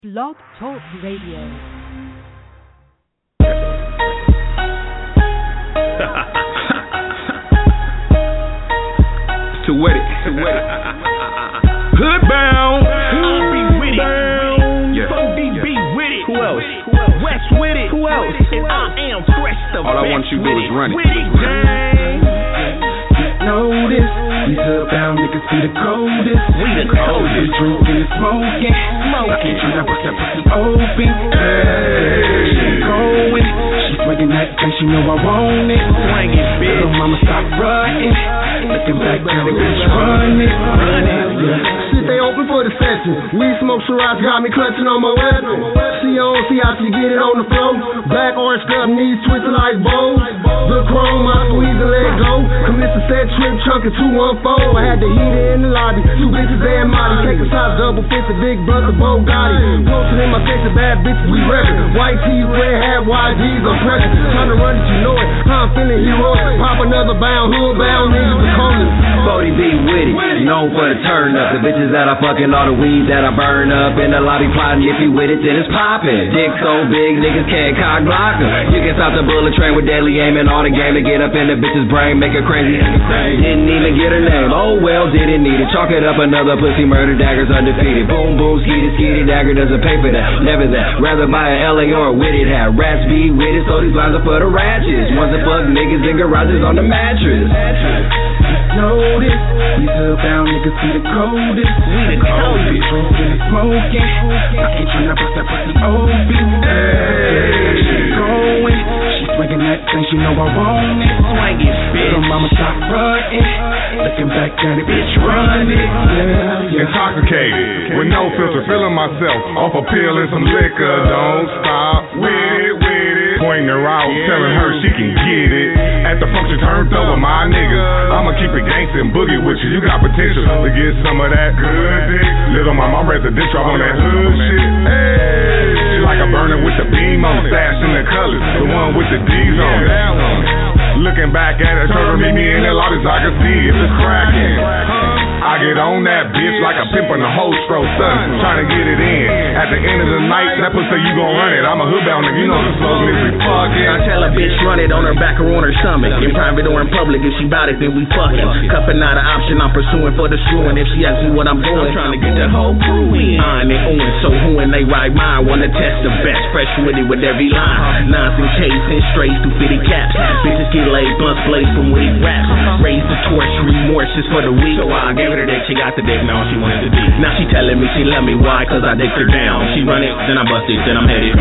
Blog Talk Radio. Too wet. Hood bound. I'll be with it. Yeah. Funk DB with it. Who else? West with it. Who else? And I am fresh the All I best want you to do with is run it. With it, gang. Know this, these hood-bound niggas be the coldest. We the coldest. Drinking and smoking. Tryna bust that pussy open. She going, she swinging that thing, she know I want it. Swing it, bitch. Little mama stop running. Looking back down the bitch, run it. Shit, they open for the session. Weed smoke Shiraz got me clutching on my weapon. See on, see how she get it on the floor. Black orange cup, knees twisting like bows. The chrome, I squeeze and let go. Commission said trip chunk of 214. I had the heater in the lobby. Two bitches and Molly. Taking shots, double fist, a big brother, Bogatti. Posted in my section, bad bitches, we reppin'. White tees, red hat, YGs, I'm pressure. Trying to run it, you know it. How I'm feeling heroic. Pop another bound, hood bound, niggas the coldest. 40 be with it, known for the turn up. The bitches that I fucking, all the weed that I burn up. In the lobby plotting, if you with it, then it's poppin'. Dick so big, niggas can't cock block 'em. You can stop the bullet train with deadly aim and all the game to get up in the bitch's brain, make her crazy. Didn't even get her name, oh well, didn't need it. Chalk it up, another pussy murder dagger's undefeated. Boom, boom, skeety, dagger doesn't pay for that. Never that, rather buy an LA or a Witted hat. Rats be with it, so these lines are for the ratchets. Ones that fuck niggas in garages on the mattress. Know this, these hood-bound niggas be the coldest. We the coldest. Drinking and smoking. I tryna bust that pussy open. She going, she swinging that thing, she know I want it. Swing it, bitch. Little mama stop running. Looking back down the bitch, run it. Yeah. Intoxicated, with no filter, feeling myself off a pill and some liquor. Don't stop with it. Pointing her out, telling her she can get it. At the function, turned over my niggas. I'ma keep it gangsta and boogie with you. You got potential to get some of that good dick. Little mama, I'm residential on that hood shit. Hey, she like a burner with the beam on, sash in the colors, the one with the D's on it. Looking back at it, told her meet me in the lobby so I can see if it's cracking. I get on that bitch like a pimp on a whole stroke, son, trying to get it in. At the end of the night, that pussy you gon' run it. I'm a hoodbound nigga, you know the slogan is we fucking. I tell a bitch run it on her back or on her stomach. In private or in public, if she bout it, then we fucking. Cuffing not an option, I'm pursuing for the screwing. If she asks me what I'm doing, I'm trying to get the whole crew in. On and on, so who and they ride mine. Wanna test the best, fresh with it with every line. Nonsense chasing, strays through 50 caps. Bitches get laid, blunts blaze from weed raps. Raise the torch, remorse is for the weak. So I gave her the dick, she got the dick, now she wanted the dick. Now she telling me she love me, why? Cause I dicked her down. She run it, then I bust it, then I'm headed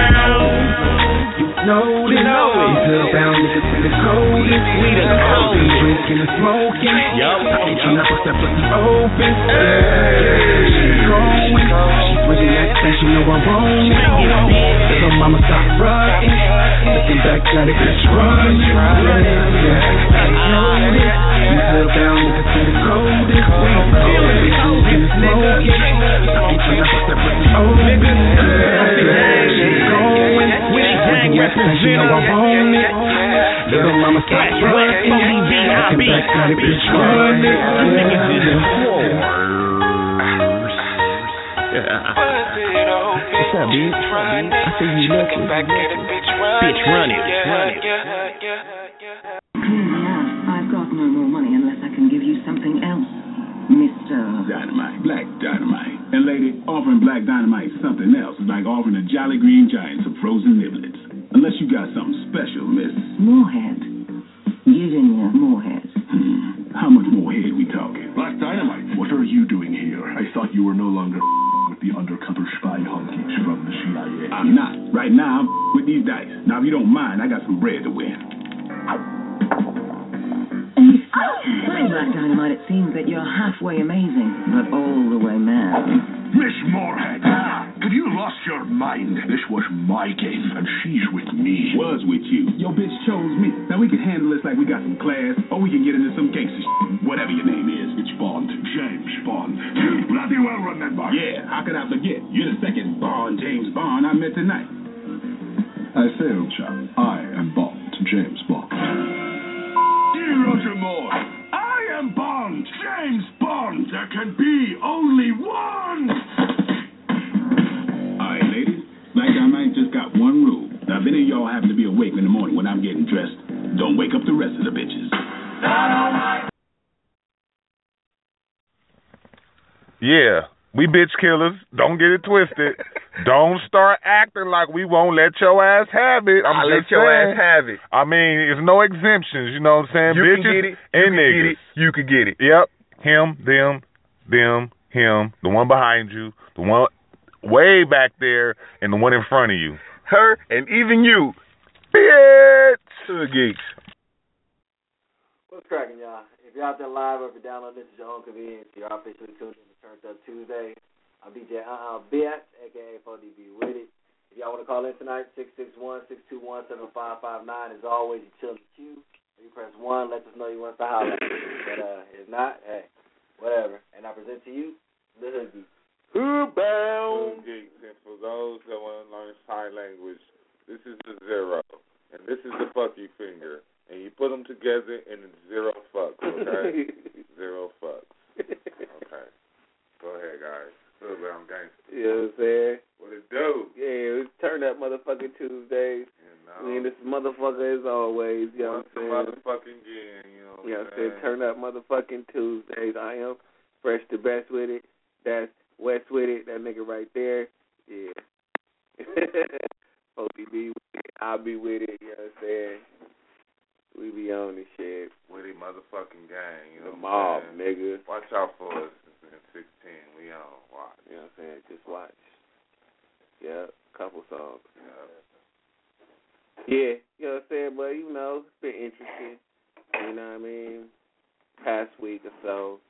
Know this, these hood-bound niggas be the coldest. We the coldest. Drinking and smoking. Yup. I tryna bust that pussy open. She going, she swinging that thing, she know I want it. Little mama stop running. Looking back at it, bitch, run. Know this, these hood-bound niggas be the coldest. Drinking and smoking. I tryna bust that pussy open. She going, swinging that thing, she know I want it. Little mama stop running. Looking back at it, bitch, run it. What's up, bitch? I see you looking. Bitch, run it. I've got no more money unless I can give you something else, Mr. Dynamite, black dynamite. And lady, offering black dynamite something else is like offering a Jolly Green Giant some frozen niblets. Unless you got something special, miss. Moorhead. Virginia Moorhead. How much more head we talking? Black Dynamite, what are you doing here? I thought you were no longer with the undercover spy hunkies from the CIA. I'm not. Right now, I'm with these dice. Now, if you don't mind, I got some bread to win. Well, Black Dynamite, it seems that you're halfway amazing, but all the way mad. Miss Moorhead, have you lost your mind? This was my game, and she's with me. Was with you. Your bitch chose me. Now, we can handle this like we got some class, or we can get into some gangster shit. Whatever your name is. It's Bond, James Bond. You bloody well remember. Yeah, how could I forget? You're the second Bond, James Bond, I met tonight. I say, old chap, I am Bond, James Bond. Dear Roger Moore, I am Bond, James Bond. There can be only one. One rule. Now, if any of y'all happen to be awake in the morning when I'm getting dressed, don't wake up the rest of the bitches. Yeah, we bitch killers. Don't get it twisted. Don't start acting like we won't let your ass have it. I'll let your ass have it. I mean, there's no exemptions, you know what I'm saying? You Bitches can get it. and niggas. You can get it. Yep. Him, them, him, the one behind you, the one way back there, and the one in front of you. Her and even you. Bitch! Hood Geeks. What's cracking, y'all? If you're out there live or if you're downloading this at your own convenience, you're officially tuned in to Turned Up Tuesday. I'm DJ Bitch, a.k.a. 4DB with it. If y'all want to call in tonight, 661-621-7559. As always, you chill the queue. You press 1, let us know you want us to holler at you. But if not, hey, whatever. And I present to you the Hood Geeks. Hood bound. Hood Geeks. And for those that want to learn sign language, this is the 0. And this is the fuck you finger. And you put them together and it's 0 fucks, okay? 0 fucks. Okay. Go ahead, guys. Hood bound gangster. You know what I'm saying? What it do? Yeah, it's Turn Up Motherfucking Tuesdays. I mean, this motherfucker as always, you know what I'm saying? Motherfucking again, you know what I'm saying? Turn Up Motherfucking Tuesdays. I am Fresh the Best with it. That's West with it. That nigga right there. Yeah. OTB with it. I'll be with it, you know what I'm saying? We be on this shit. With it motherfucking gang, you know the mob, nigga. Watch out for us in 16. We on. Watch. You know what I'm saying? Just watch. Yeah, couple songs. Yeah, you know what I'm saying? But, you know, it's been interesting. You know what I mean? Past week or so.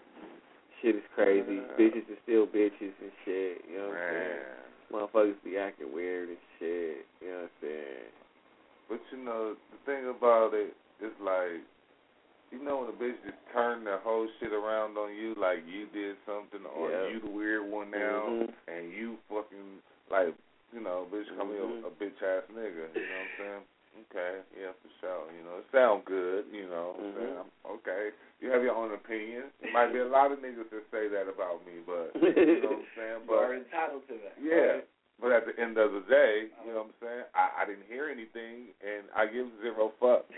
Shit is crazy. Bitches are still bitches and shit. You know what I'm saying? Motherfuckers be acting weird and shit. You know what I'm saying? But, you know, the thing about it is like, you know when a bitch just turn the whole shit around on you, like you did something or you the weird one now, and you fucking, like, you know, bitch call me a bitch-ass nigga, you know what I'm saying? Okay, yeah, for sure. You know, it sound good, you know what I'm saying? Okay. You have your own opinion. There might be a lot of niggas that say that about me, but, you know what I'm saying? But you're entitled to that. Yeah. Right? But at the end of the day, you know what I'm saying, I didn't hear anything, and I give 0 fucks.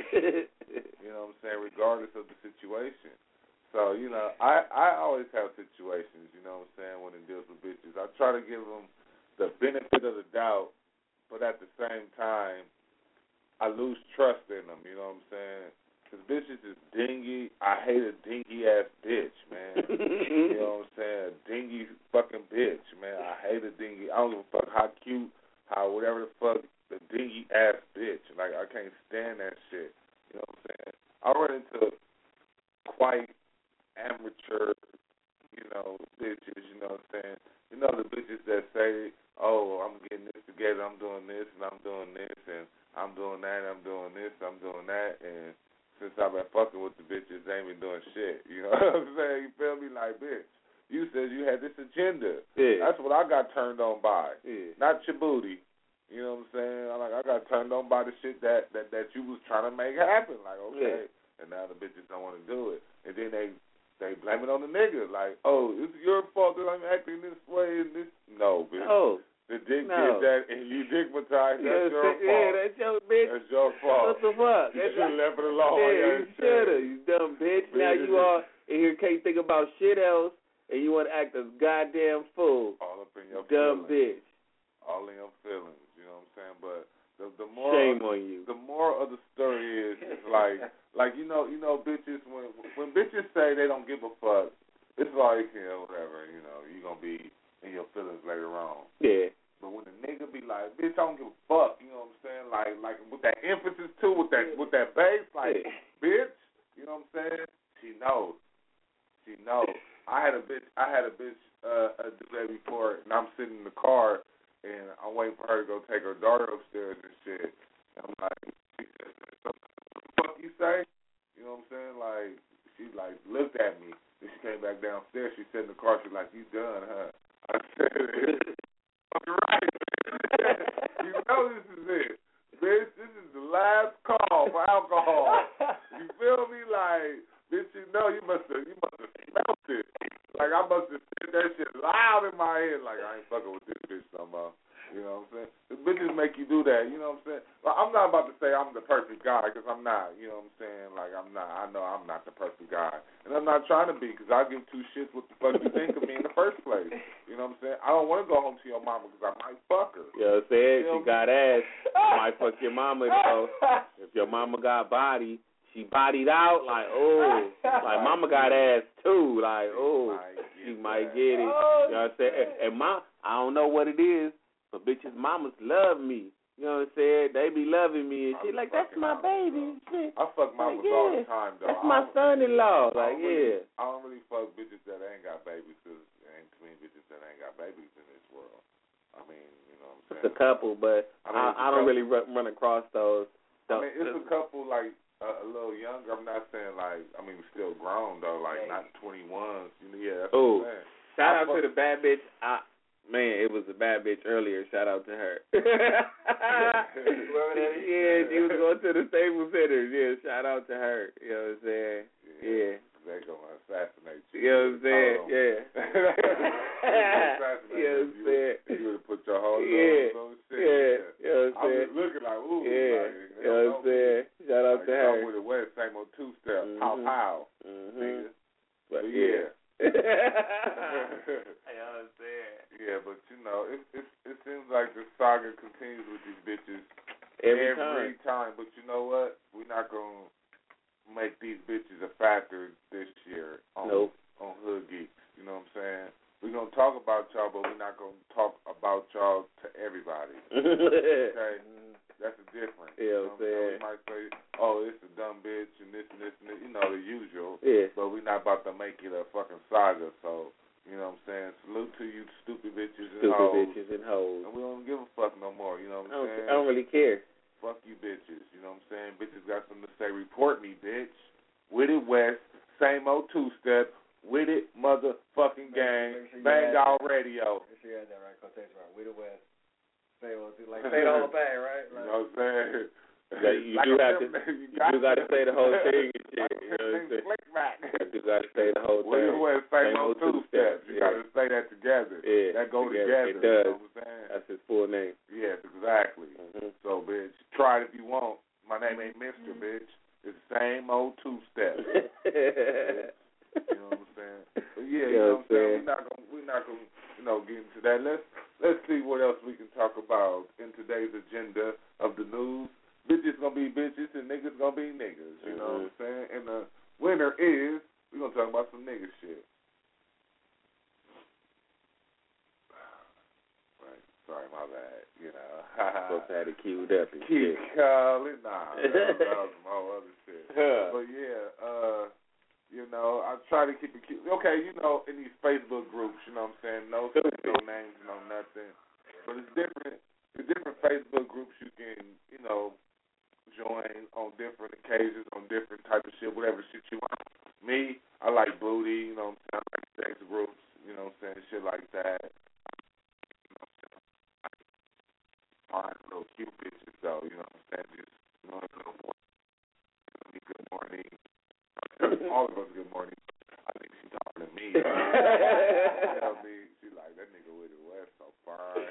You know what I'm saying, regardless of the situation. So, you know, I always have situations, you know what I'm saying, when it deals with bitches. I try to give them the benefit of the doubt, but at the same time, I lose trust in them, you know what I'm saying? Because bitches is dingy. I hate a dingy-ass bitch, man. You know what I'm saying? A dingy fucking bitch, man. I hate a dingy. I don't give a fuck how cute, how whatever the fuck, the dingy-ass bitch. Like, I can't stand that shit. You know what I'm saying? I run into quite amateur, you know, bitches, you know what I'm saying? You know the bitches that say, oh, I'm getting this together, I'm doing this, and I'm doing this, and I'm doing that, I'm doing this, I'm doing that, and since I've been fucking with the bitches, they ain't been doing shit. You know what I'm saying? You feel me? Like, bitch, you said you had this agenda. Yeah. That's what I got turned on by. Yeah. Not your booty. You know what I'm saying? I got turned on by the shit that you was trying to make happen. Like, okay. Yeah. And now the bitches don't want to do it. And then they blame it on the nigga. Like, oh, it's your fault that I'm acting this way and this. No, bitch. Oh. The dick did that, and you dickmatized. That's your fault. Yeah, that's your bitch. That's your fault. What the fuck? You should have left it alone. Yeah, you should have. You dumb bitch. Now you all in here can't think about shit else, and you want to act a goddamn fool. All up in your dumb feelings. Bitch. All in your feelings. You know what I'm saying? But the more shame on you. The moral of the story is like you know bitches when bitches say they don't give a fuck, it's like whatever. You know you gonna be in your feelings later on. Yeah. But when a nigga be like, bitch, I don't give a fuck, you know what I'm saying? Like with that emphasis too, with that bass, like, bitch, you know what I'm saying? She knows. I had a bitch do that before, and I'm sitting in the car, and I'm waiting for her to go take her daughter upstairs and shit. And I'm like, what the fuck you say? You know what I'm saying? Like, she like looked at me, and she came back downstairs. She sat in the car. She's like, you done, huh? I said, right. You know this is it. Bitch, this is the last call for alcohol. You feel me? Like, bitch, you know you must have smelt it. Like, I must have said that shit loud in my head. Like, I ain't fucking with this bitch no more. You know what I'm saying? The bitches bitches make you do that, you know what I'm saying? Well, I'm not about to say I'm the perfect guy, because I'm not, you know what I'm saying? Like, I'm not. I know I'm not the perfect guy. And I'm not trying to be, because I give two shits what the fuck you think of me in the first place. You know what I'm saying? I don't want to go home to your mama, because I might fuck her. You know what I'm saying? She got ass. You might fuck your mama, though. If your mama got body, she bodied out, like, oh. Like, mama got ass, too. Like, oh. She might get it. You know what I'm saying? And I don't know what it is, but bitches' mamas love me. You know what I'm saying? They be loving me and shit. Like, that's my baby. Shit. I fuck mamas all the time, though. That's my son-in-law. Like, yeah. I don't really fuck bitches that ain't got babies, because there ain't too many bitches that ain't got babies in this world. I mean, you know what I'm saying? It's a couple, but I don't really run across those. I mean, it's a couple, like, a little younger. I'm not saying, like, I mean, still grown, though, like, not 21s. Yeah, that's what I'm saying. Shout out to the bad bitch. Man, it was a bad bitch earlier. Shout out to her. Whoever that is. Yeah, she was going to the Staples Center. Yeah, shout out to her. You know what I'm saying? Yeah. They gonna assassinate you. You know what I'm saying? Yeah. You know what I'm saying? You would have put your whole nose on shit. Yeah. You know what I'm saying? I was looking like, ooh. Yeah. Like, you know what I'm saying? Shout out to her. I'm with the West, same old two-step. Pow, pow. Nigga. But yeah. You know what I'm saying? Yeah, but you know, it seems like the saga continues with these bitches every time. But you know what? We're not gonna make these bitches a factor this year on Hood Geeks. You know what I'm saying? We're gonna talk about y'all, but we're not gonna talk about y'all to everybody. Okay? That's the difference. Yeah, you know what I'm saying? We might say, oh, it's a dumb bitch and this and this and this, you know, the usual. Yeah. But we're not about to make it a fucking saga, so, you know what I'm saying? Salute to you stupid bitches and hoes. And we don't give a fuck no more, you know what I'm saying? I don't really care. Fuck you bitches, you know what I'm saying? Bitches got something to say, report me, bitch. With it West, same old two-step, with it motherfucking gang, Bang Out Radio. Make sure you had that right, quotation right, with it West. Say say the whole thing, right? You know what I'm saying? You do got to say the whole thing and shit. You know what I'm saying? You do got to say the whole thing. With it West, same old two steps. You got to say that together. Yeah. That go together. It does. You know what I'm saying? That's his full name. Yes, exactly. So, bitch, try it if you want. My name ain't Mr. Bitch. It's the same old two steps. You know what I'm saying? But yeah, you know what I'm saying? We're not gonna get into that. Let's see what else we can talk about in today's agenda of the news. Bitches gonna be bitches and niggas gonna be niggas. You know what I'm saying? And the winner is, we're gonna talk about some nigga shit. Right. Sorry, my bad. You know. Supposed to have it queued up and Keep shit. calling. Nah, that was some whole other shit. But yeah, you know, I try to keep it cute. Okay, you know, in these Facebook groups, you know what I'm saying? No names, no nothing. But it's different. The different Facebook groups you can, you know, join on different occasions, on different type of shit, whatever shit you want. Me, I like booty, you know what I'm saying? I like sex groups, you know what I'm saying? Shit like that. You know what I'm saying? I find little cute bitches, though, you know what I'm saying? Just, you know, a little more. Good morning. All of us good morning. I think she's talking to me. You know me. She like, that nigga with the West so fine.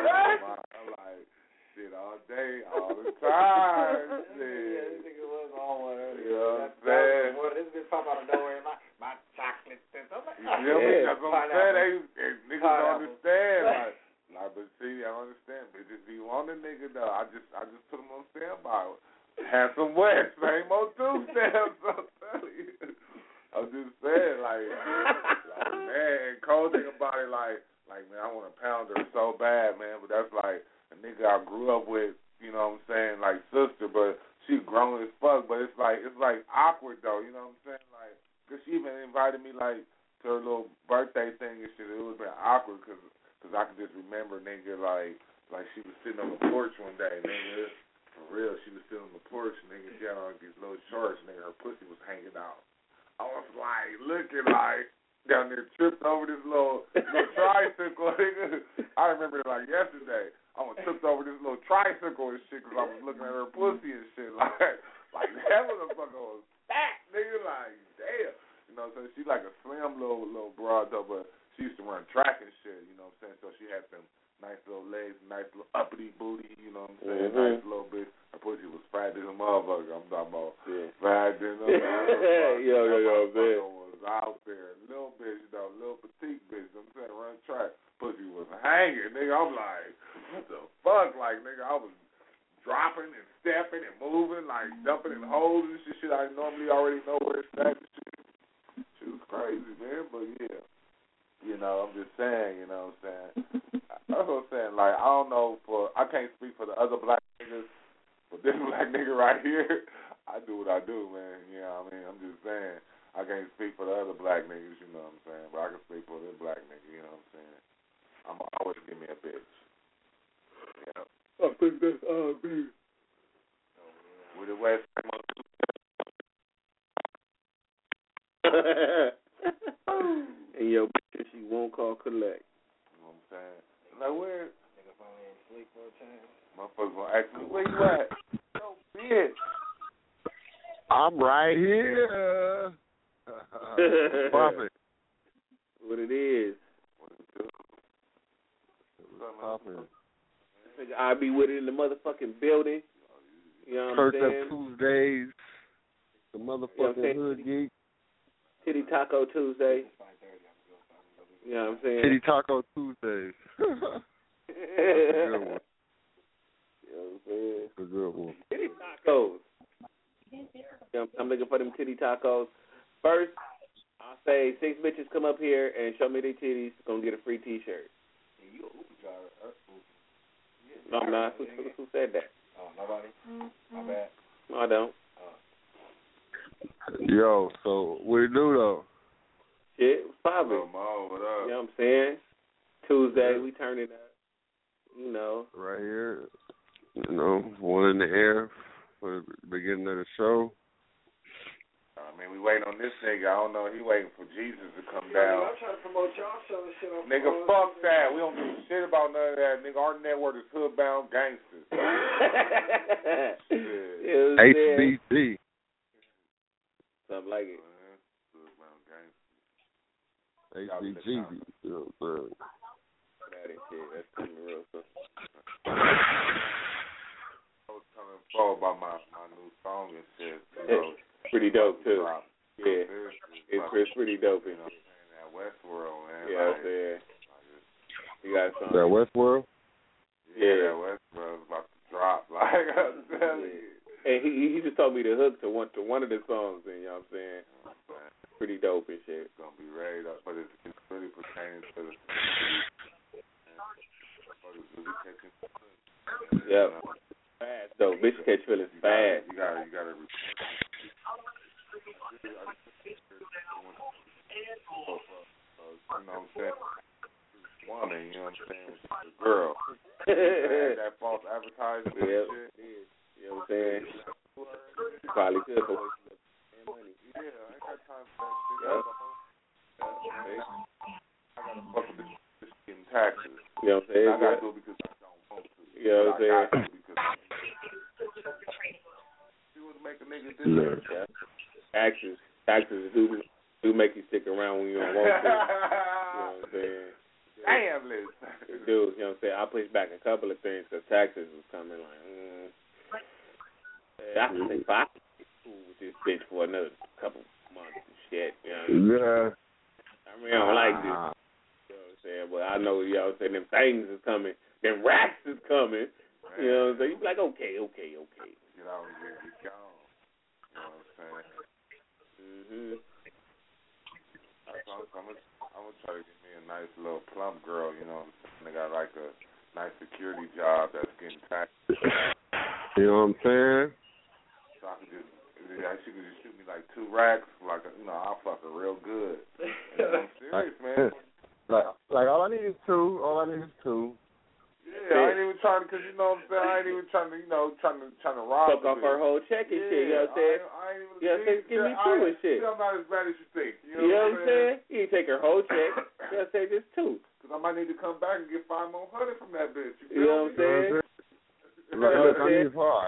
I'm like, shit all day, all the time. Shit. Yeah, this nigga was on one earlier. You know what I'm saying? This bitch popped out of nowhere. My chocolate. I'm like, you feel me? That's what I'm saying. Niggas don't understand. Like, but see, I don't understand. Bitches be on the nigga though. I just put him on standby. Handsome West, same old two steps. I'm telling you. I'm just saying, like man, and cold thing about it, like man, I want to pound her so bad, man, but that's like a nigga I grew up with, you know what I'm saying, like sister, but she grown as fuck, but it's like awkward though, you know what I'm saying, like, cause she even invited me like to her little birthday thing and shit. It would have been awkward cause I could just remember, nigga, like she was sitting on the porch one day, nigga. For real, she was sitting on the porch, nigga. She had on these little shorts, nigga. Her pussy was hanging out. I was like, looking like down there, tripped over this little tricycle, nigga. I remember it like yesterday. I tripped over this little tricycle and shit because I was looking at her pussy and shit. Like that motherfucker was fat, nigga. Like, damn. You know what I'm saying? She's like a slim little broad, though, but she used to run track and shit, you know what I'm saying? So she had them nice little legs, nice little uppity booty, you know what I'm saying? Nice little bitch. Her pussy was fat as a motherfucker. I'm talking about fat as a motherfucker. Yo, man. Was out there. Little bitch, though, little petite bitch. I'm saying, run track. Pussy was hanging, nigga. I'm like, what the fuck? Like, nigga, I was dropping and stepping and moving, like jumping in holes and shit I normally already know where it's at. Shit was crazy, man. But yeah, you know, I'm just saying, you know what I'm saying? That's what I'm saying. Like, I don't know I can't speak for the other black niggas, but this black nigga right here, I do what I do, man. You know what I mean? I'm just saying. I can't speak for the other black niggas, you know what I'm saying? But I can speak for this black nigga, you know what I'm saying? I'm always give me a bitch. Yeah. I think that's all me. With the West and yo, bitch, she won't call collect. You know what I'm saying? Like, where? Nigga finally ain't sleep for a change. Motherfuckers gonna ask me, where you at? Yo, bitch. I'm right here. Poppin'. What it is. Poppin'. I'll be with it in the motherfucking building. You know what I'm saying? Up Tuesdays. The motherfucking hood geek. Titty Taco Tuesday. You know what I'm saying? Titty Taco Tuesdays. That's a good one. You know what I'm saying? That's a good one. Titty Tacos. I'm looking for them titty tacos. First, I'll say 6 bitches come up here and show me their titties. Gonna get a free T-shirt. You a Uber driver. No, I'm not. Who said that? Oh, nobody? My bad. No, I don't. Yo, so what you do though? Shit, what's poppin'? What up? You know what I'm saying? Tuesday, we turn it up. You know. Right here. You know, one in the air for the beginning of the show. I mean, we waiting on this nigga. I don't know. He waiting for Jesus to come down. I'm trying to promote y'all show and shit. Nigga, fuck that. We don't give a shit about none of that. Nigga, our network is hood-bound gangsters. HBC. Something like it. Hood-bound gangsters. HBG. You know what I'm saying? That is shit. That's coming real soon. I was telling Paul about my new song and shit. You know. Pretty dope too. Yeah, it's pretty dope. You know, that Westworld, man. Yeah, like, you got something. That Westworld. Yeah, that Westworld's about to drop. Like I'm telling you. And he just told me the hook to one of the songs, and you know what I'm saying. Pretty dope and shit. It's gonna be ready, but it's really pertaining to the. Yep. Fast though, bitch catch feelings fast. You gotta. You know what I'm saying? Woman, you know what I'm saying? The girl. That false advertising shit. You know what I'm saying? You probably could for wasting money. Yeah, I ain't got time for that shit. I gotta fuck with this getting taxes. You know what I'm saying? I gotta do it because I don't want to. You know what I'm saying? I gotta do it because you would make a nigga do that. Taxes do make you stick around when you don't want to. You know what I'm saying? Damn, Liz. Dude, you know what I'm saying? I pushed back a couple of things because taxes was coming like, I can think I can get cool with this bitch for another couple months and shit. You know what I mean? I don't like this. You know what I'm saying? But I know, you know what I'm saying, them things is coming. Them racks is coming. You know what I'm saying? You be like, okay. You know, get gone. You know what I'm saying? I'm gonna try to get me a nice little plump girl, you know. They got like a nice security job that's getting taxed. You know what I'm saying? So I could she could just shoot me like 2 racks, like I'll fuck her real good. You know, I'm serious, man. Like all I need is 2. Yeah, I ain't even trying to, cause you know what I'm saying. I ain't even trying to, trying to rob. Fuck off her whole check and shit. You know what I'm saying? I ain't even. Give me 2 and shit. I'm not as bad as you think. You know what I'm saying? You take her whole check. You know what I'm saying? Just 2. Cause I might need to come back and get 5 more hundred from that bitch. You know what I'm saying? Look, I need 5.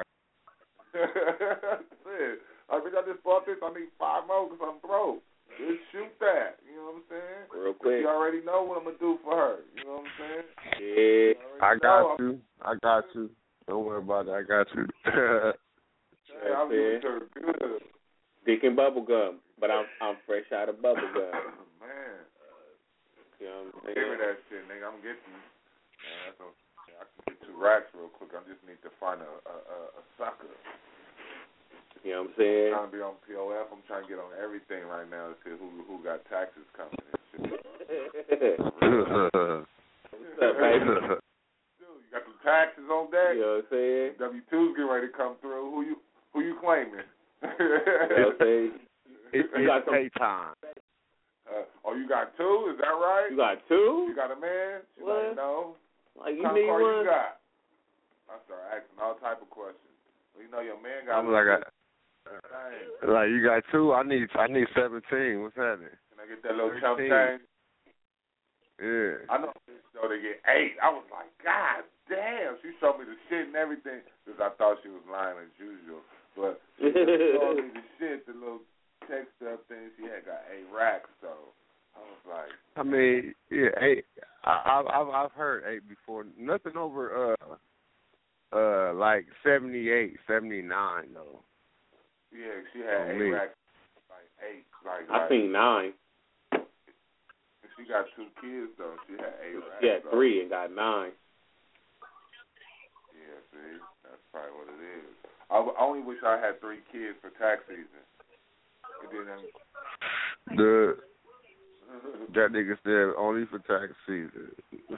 I just bought this. I need 5 more because I'm broke. Just shoot that. You know know what I'm saying? Real quick. You already know what I'm going to do for her. You know what I'm saying? Yeah. I got you. Don't worry about it. I got you. I'm doing her good. Dick and bubble gum, but I'm fresh out of bubble gum. Man. You know what I'm saying? Give me that shit, nigga. I'm getting you. Man, I can get 2 racks real quick. I just need to find a sucker. You know what I'm saying? I'm trying to be on POF. I'm trying to get on everything right now to see who got taxes coming and shit. What's up, baby? Dude, you got the taxes on deck. You know what I'm saying? W-2's getting ready to come through. Who you claiming? You know what I'm saying? It's pay time. You got 2? Is that right? You got 2? You got a man? She's what? Like, no. Like, you what need car one? You got? I start asking all type of questions. Well, you know your man got. I'm like you got 2. I need 17. What's happening? Can I get that little chump change? Yeah. I know so they get 8. I was like, God damn. She showed me the shit and everything because I thought she was lying as usual. But she showed me the shit, the little text stuff thing. She had got 8 racks, so I was like. I mean, yeah, 8. I've heard 8 before. Nothing over like 78, 79 though. Yeah, she had 8 racks, like 8, I think 9. She got 2 kids though. She had 8 racks. She had 3 and got 9. Yeah, see, that's probably what it is. I only wish I had 3 kids for tax season. That nigga said only for tax season.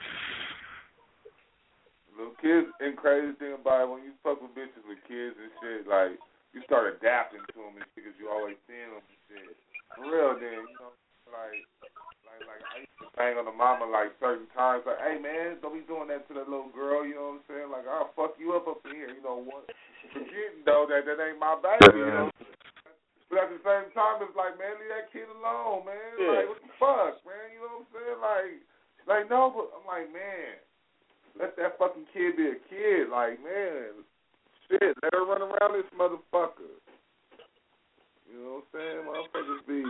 Little kids, and crazy thing about it, when you fuck with bitches with kids and shit, like, you start adapting to them and shit because you always seeing them and shit. For real, then, you know, like I used to bang on the mama, like, certain times, like, hey, man, don't be doing that to that little girl, you know what I'm saying? Like, I'll fuck you up in here, you know what? Forgetting, though, that ain't my baby, you know? But at the same time, it's like, man, leave that kid alone, man. Yeah. Like, what the fuck, man? You know what I'm saying? Like, no, but I'm like, man, let that fucking kid be a kid. Like, man, shit, let her run around this motherfucker. You know what I'm saying? Motherfuckers be.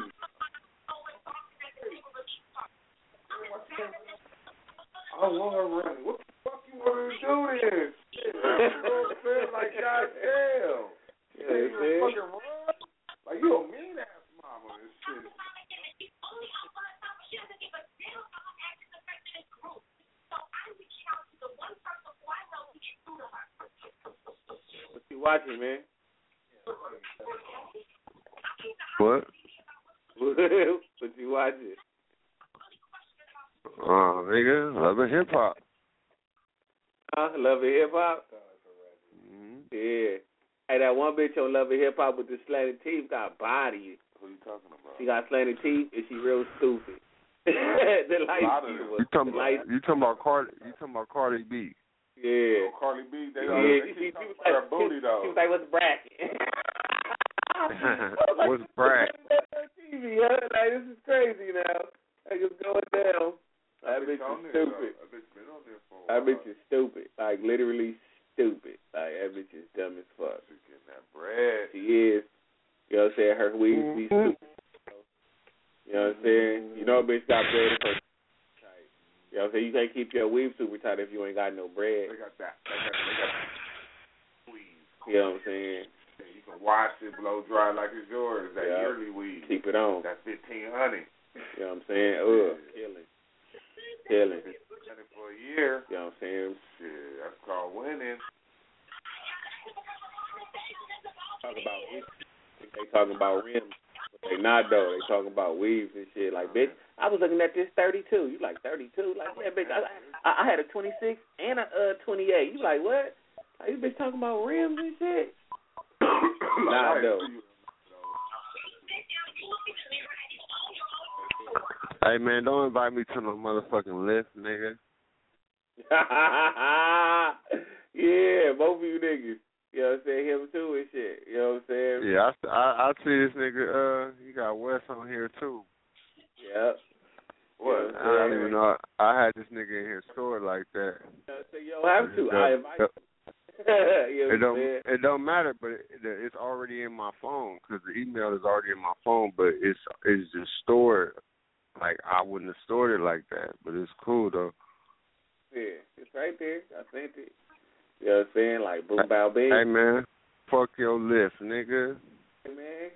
I don't want her running. What the fuck you want her to do then? Shit, you know what I'm saying? Like, goddamn. You ain't gonna fucking run? Like, you a mean ass mama and shit. What you watching, man? What? What you watching? Nigga, Love and Hip Hop. Love and Hip Hop? Mm-hmm. Yeah. Hey, that one bitch on Love and Hip Hop with the slanted teeth got body. Who you talking about? She got slanted teeth and she real stupid. The light You talking about Cardi B? Yeah. Cardi B. They she was like, her booty though. She was like, "What's bracket?" What's bracket? TV, huh? Like, this is crazy now. Like, it's going down. That bitch is stupid. That bitch is stupid. Like, literally stupid. Like, that bitch is dumb as fuck. She's getting that bread. She is. You know what I'm saying? Her weeds be stupid. You know what I'm saying? You know a bitch got bread in her tight. You know what I'm saying? You can't keep your weave super tight if you ain't got no bread. They got that. They got weave. You know what I'm saying? You can wash it, blow dry like it's yours. That yearly weave. Keep it on. That 1,500. You know what I'm saying? Killing. 1,500 for a year. You know what I'm saying? Shit, that's called winning. They talking about rims. But they not though. They talking about weaves and shit. Like, bitch, I was looking at this 32. You like 32? Like, yeah, bitch, I had a 26 and a 28. You like, what? Like, you bitch talking about rims and shit? Nah, though. Hey, man, don't invite me to no motherfucking list, nigga. Yeah, both of you niggas. You know what I'm saying? Him too and shit. You know what I'm saying? Yeah, I see this nigga, you got Wes on here too. Yep. What? I don't even know. I had this nigga in here stored like that. So you don't have to. I invite you. You know it don't matter, but it's already in my phone because the email is already in my phone, but it's just stored like I wouldn't have stored it like that, but it's cool though. Yeah, it's right there. I sent it. You know what I'm saying? Like boom, bow, bing. Hey man, fuck your lift, nigga. Hey man.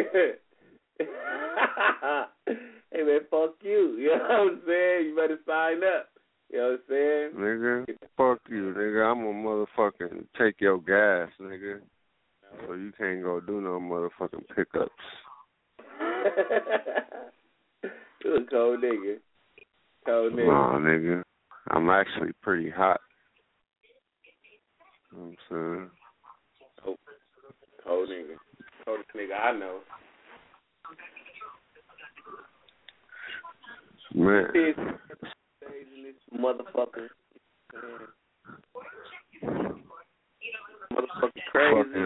Hey man, fuck you. You know what I'm saying? You better sign up. You know what I'm saying? Nigga, fuck you, nigga. I'm gonna motherfucking take your gas, nigga. So you can't go do no motherfucking pickups. You a cold nigga. Cold nigga. Nah, nigga. I'm actually pretty hot. You know what I'm saying? Cold nigga. Coldest nigga I know. Man. Motherfucker. Motherfucker crazy. Fucking,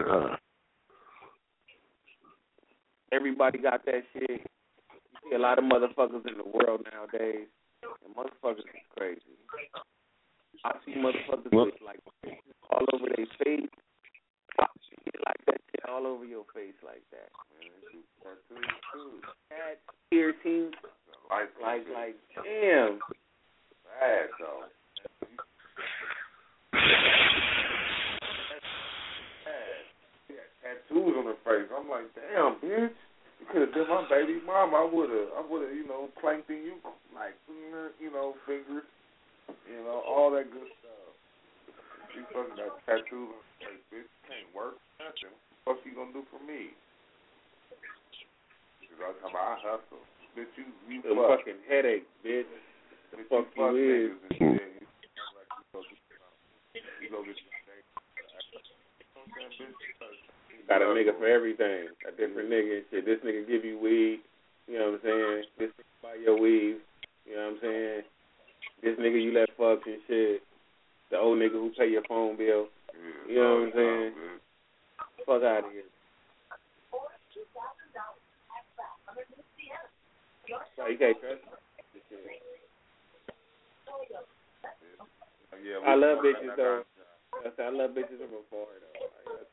Everybody got that shit. You see a lot of motherfuckers in the world nowadays, and motherfuckers is crazy. I see motherfuckers with like all over their face. You like that shit all over your face like that. That piercing, like, damn. Bad though. Tattoos on her face. I'm like, damn, bitch. You could have been my baby mama. I would have, clanked in you, like, fingers, all that good stuff. You fucking got tattoos on her face, bitch. Can't work, nothing. What you gonna do for me? Because I come out, I hustle. Bitch, you the fucking headache, bitch. The fuck you is. You go get your got a nigga for everything. A different nigga. Shit, this nigga give you weed. You know what I'm saying? This nigga buy your weed. You know what I'm saying? This nigga you let fuck and shit. The old nigga who pay your phone bill. You know what I'm saying? Fuck out of here. So you can't trust this shit. I love bitches though. I love bitches from afar though.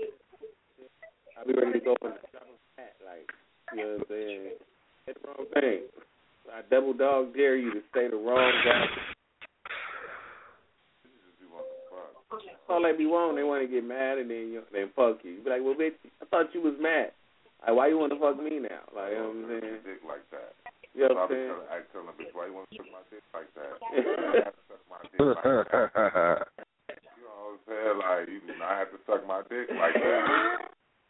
I be ready to go and drop a hat, like, you know what I'm saying? That's the wrong thing. I double dog dare you to say the wrong guy. That's all they be wanting. They want to get mad and then fuck you. You be like, well, bitch, I thought you was mad. Like, why you want to fuck me now? Like, you know what I'm saying? Dick like that. You know what I'm saying? I tell a bitch, why you want to suck my dick like that? I have to suck my dick like that. You know what I'm saying? Like, you do not have to suck my dick like that.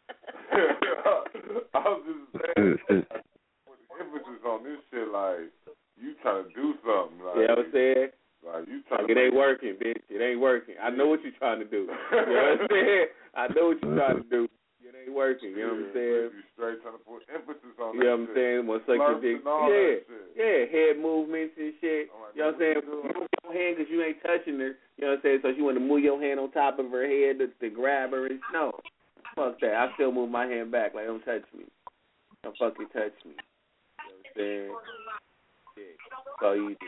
I was just saying, put the emphasis on this shit, like, you trying to do something. Like, yeah, I was saying. Like, you trying like, it ain't working, bitch. It ain't working. I know what you're trying to do. You know what I'm saying? I know what you're trying to do. It ain't working. You know what I'm saying? You straight trying to put emphasis on you know what I'm saying? Want to suck your dick. Yeah, head movements and shit. You know what I'm saying? Move your hand because you ain't touching her. You know what I'm saying? So you want to move your hand on top of her head to grab her. And no. Fuck that. I still move my hand back like, don't touch me. Don't fucking touch me. You know what I'm saying? Yeah. So you do.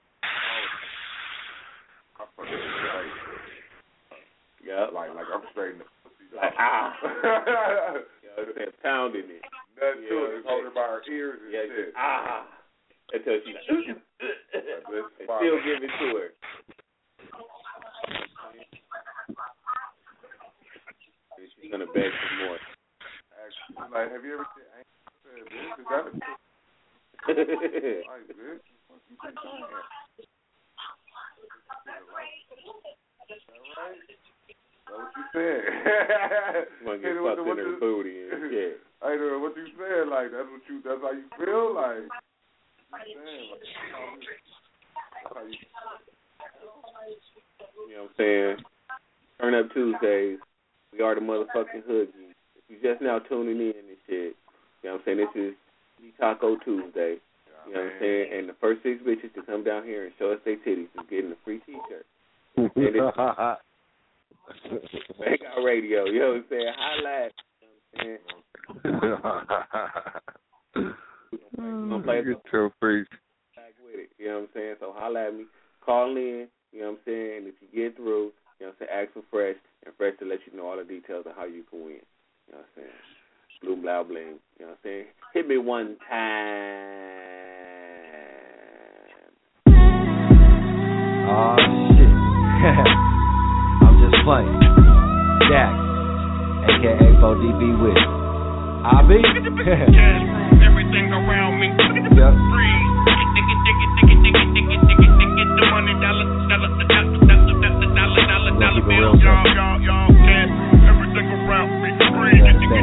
I'm fucking straight. Yeah. Like I'm straight in the pussy. Like, ah. You know what I'm saying? Pounding it. Nothing to it. Just hold her by her ears and shit. Ah. Until she still give it to her. She's gonna beg for more. Actually, like, have you ever seen Angel? Bitch, is that a like, bitch, what you think I am? Is that right? That's what you said. Want to get fucked in her booty and shit. I know what you said. Like, that's how you feel. Like, you know what I'm saying? Turn Up Tuesdays. We are the motherfucking Hoodie. If you just now tuning in and shit, you know what I'm saying? This is Taco Tuesday. You know what I'm saying? And the first 6 bitches to come down here and show us their titties is getting a free T-shirt. Back out radio. You know what I'm saying? Highlight. You know what I'm saying? Get your freak. Back with it. You know what I'm saying? So holla at me. Call in. You know what I'm saying? If you get through, you know what I'm saying? Ask for Fresh. And Fresh to let you know all the details of how you can win. You know what I'm saying? Bloom, blah, bling. You know what I'm saying? Hit me one time. Oh shit. I'm just playing. Jack, aka 4DB with it. I be everything around me. Yep. Free. The money, dollar bills, y'all, cash. Everything around me. Free.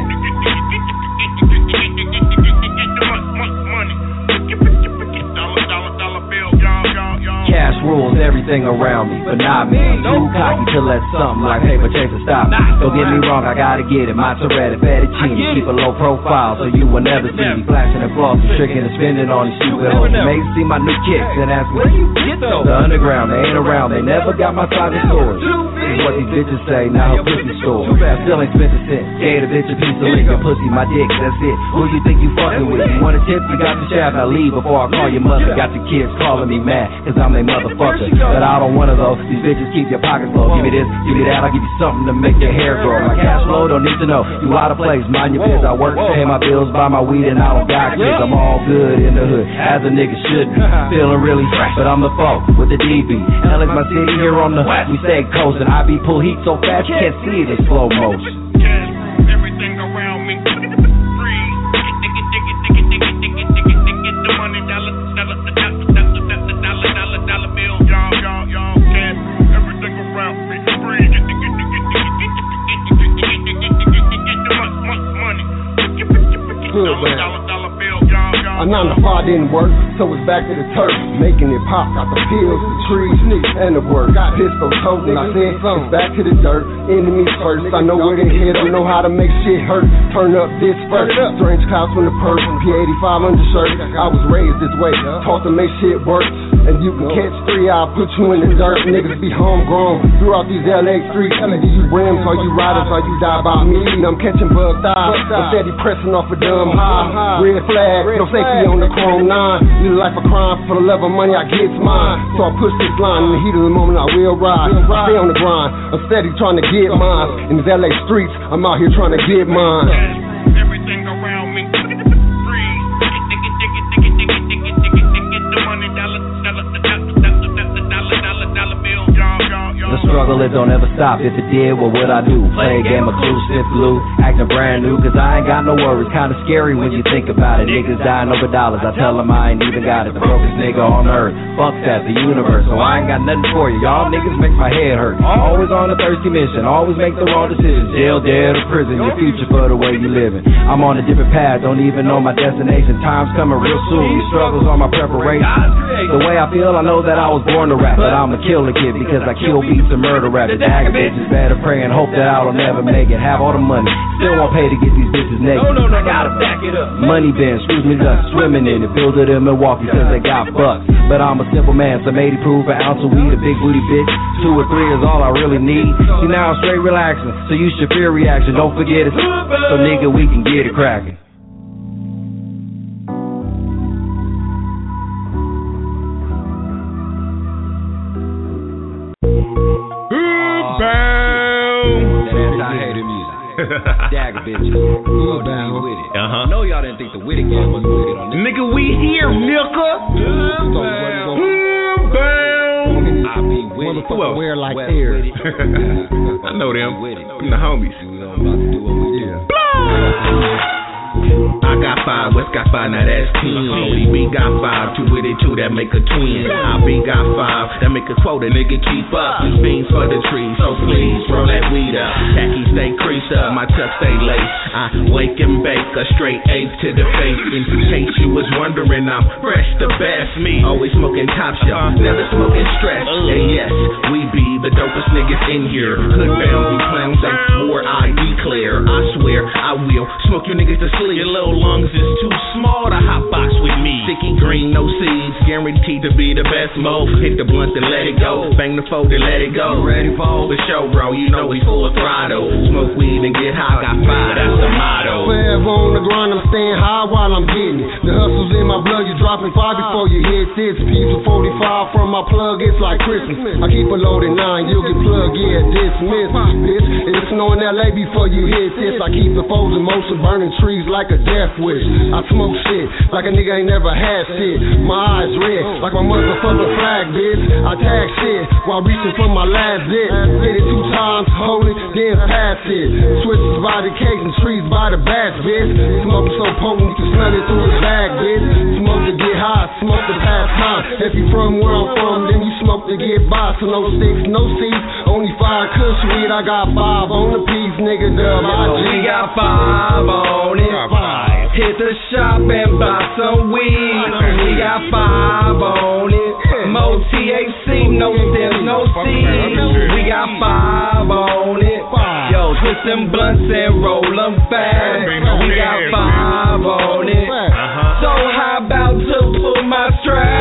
Dollar bills, y'all. Cash rules everything around me, but not me. I'm too cocky to let something like paper chaser stop me. Don't get me wrong, I gotta get it. Mozzarella, fettuccine, keep a low profile so you will never see me flashing and flossing, tricking and spinning on these stupid hoes. May see my new kicks and ask me, where you get those? The underground, they ain't around, they never got my side of stores. This is what these bitches say, now her pussy store. I still ain't spent a cent, gave a bitch a piece of liquor, pussy my dick, that's it. Who you think you fucking with? You want a tip? You got the shaft, now leave before I call your mother. Got your kids calling me mad, cause I'm a motherfucker. But I don't want it though, these bitches keep your pockets low. Give me this, give me that, I'll give you something to make your hair grow. My cash flow, don't need to know, you out of place, mind your biz. I work, pay my bills, buy my weed, and I don't got kids. I'm all good in the hood, as a nigga should be. Feeling really fresh, but I'm the folk with the DB. LA's my city here on the west, we stay coastin'. I be pull heat so fast you can't see it in slow motion. Everything around me. Free. The money, dollar bills, y'all, cash. Everything around me. Free. Dollar bills, y'all. A 9 to 5 didn't work, so it's back to the turf. Making it pop, got the pills, the trees, and the work. Got pistol toting, I said, it's back to the dirt. Enemies first, I know where they hit, I know how to make shit hurt. Turn up this first, strange clouds from the purse, P85 undershirt. I was raised this way, taught to make shit work. And you can catch 3, I'll put you in the dirt. Niggas be homegrown throughout these LA streets. Either you rims, or you riders, or you die by me. I'm catching bugged eyes, I'm steady pressing off a dumb high. Red flag, no safety on the chrome 9. Live life a crime, for the love of money I get mine. So I push this line, in the heat of the moment I will ride. I stay on the grind, I'm steady trying to get mine. In these LA streets, I'm out here trying to get mine. Everything around me. Free. The money, dollar bills, y'all. The struggle, it don't ever stop. If it did, what would I do? Play a game of clue, sniff glue, acting brand new, cause I ain't got no worries. Kinda scary when you think about it. Niggas dying over dollars, I tell them I ain't even got it. The brokest nigga on earth, fuck that, the universe. So I ain't got nothing for you, y'all niggas make my head hurt. Always on a thirsty mission, always make the wrong decisions. Jail, dead, or prison, your future for the way you living. I'm on a different path, don't even know my destination. Time's coming real soon, these struggles are my preparation. The way I feel, I know that I was born to rap, but I'ma kill the kid because I kill beats and murder rappers. Dagger bitches, better pray and hope that I'll never make it. Have all the money, still won't pay to get these bitches naked. No, I gotta back it up. Money bin, screws me up, swimming in it. Build it in Milwaukee cause they got bucks. But I'm a simple man, some 80 proof, an ounce of weed, a big booty bitch. 2 or 3 is all I really need. See now I'm straight relaxing, so you should fear reaction. Don't forget it, so nigga we can get it cracking. Dagger bitches. With it. Know y'all didn't think the Witty gang was with it on this. Nigga, we here, nigga. I be with it. Who else? Wear like hair. I know them. Them the homies. I got 5, West got 5, now that's 10. ODB got 5, 2 with it, 2 that make a twin. IB got 5, that make a quota, nigga keep up. These beans for the trees, so please roll that weed up. Khaki stay creased up, my tuck stay laced. I wake and bake a straight ape to the face. In case you was wondering, I'm fresh, the best. Me, always smoking top shelf, never smoking stress. And yes, we be the dopest niggas in here. Hood bound, you clowns ain't war, I declare. I swear, I will smoke you niggas to sleep. Your little lungs is too small to hot box with me. Sticky green, no seeds, guaranteed to be the best mo. Hit the blunt and let it go. Bang the fold and let it go. Ready for the show, bro? You know we full throttle. Smoke weed and get high, got fire, that's the motto. Forever on the grind, I'm staying high while I'm getting it. The hustle's in my blood, you're dropping 5 before you hit this. Piece of 45 from my plug, it's like Christmas. I keep a loaded 9, you'll get plugged, yeah, dismissed. Bitch, it's snowing LA before you hit this. I keep the foes in motion, burning trees like a death wish. I smoke shit like a nigga ain't never had shit. My eyes red like my motherfucking flag, bitch. I tag shit while reaching for my last zip. Hit it 2 times, hold it, then pass it. Switches by the cake and trees by the bats, bitch. Smoke so potent you can smell it through his bag, bitch. Smoke to get high, smoke to pass time. If you from where I'm from, then you smoke to get by. So no sticks, no seeds, only 5 kush weed. I got 5 on the piece, nigga. Dub, we got 5 on it. Hit the shop and buy some weed. We got 5 on it. More THC, no stems, no seeds. We got 5 on it. Yo, twist them blunts and roll them fast. We got 5 on it. So how about to pull my strap?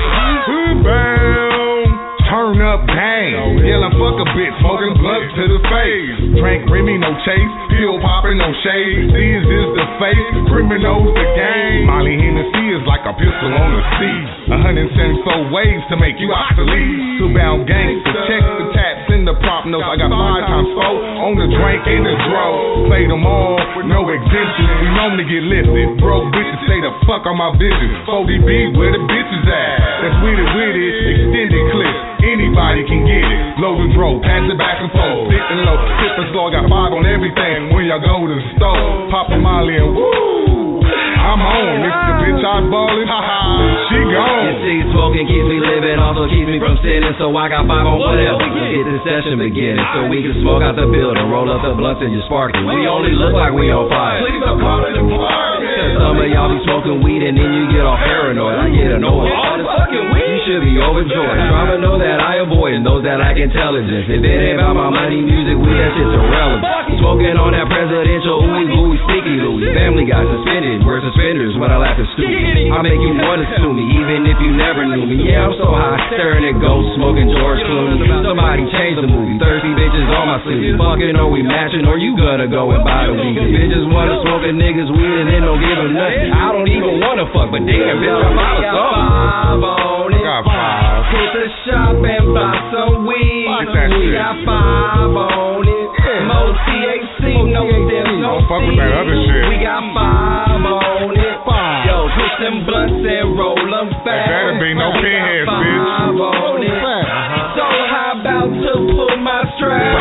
Turn up gang, yelling fuck a bitch, smoking blunts to the face. Drank Remy, no chase, pill popping, no shade. These is the face, criminals the game. Molly Hennessy is like a pistol on the seat. 174 ways to make you obsolete. 2-bound gangster, checks the taps in the prop notes. I got 5 times 4 on the drink and the draw. Play them all with no exemption. We normally get lifted. Broke bitches say the fuck on my vision. 40B where the bitches at? That's with it, extended clip. Anybody can get it. Load and throw, pass it back and forth. Thick and low, tip and slow. Got 5 on everything when y'all go to the store. Pop a Molly and woo, I'm on. If the bitch out ballin', haha, she gone. You see, smoking keeps me living, also keeps me from sinning. So I got 5 on whatever. Get this session beginning, so we can smoke out the building, roll up the blunts and just spark it. We only look like we on fire. Please don't call it a party. Cause some of y'all be smoking weed and then you get all paranoid. I get annoyed. All this fucking weed. You should be overjoyed. Trying to know that I avoid and those that lack intelligence. If it ain't about my money, music, weed, that shit's irrelevant. Smoking on that presidential ooey, sneaky Louie. Family got suspended, we're suspenders when I laugh at stupid. I make you wanna sue me, even if you never knew me. Yeah, I'm so high, staring at ghosts, smoking George Clooney. Somebody change the movie, thirsty bitches on my sleeve. Fucking, are we matching, or you gonna go and buy the weed? Bitches wanna smoke a nigga's weed and then don't give them nothing. I don't even wanna fuck, but damn, bitch, I'm out of something. 5 on it. Hit the shop and buy some weed. We got 5 on it. More THC, no stems, no fuck with that other shit. We got 5 on it. Yo, twist them blunts and roll them fast. That'll be no pinheads, bitch. 5 on it. So how about to pull my strap?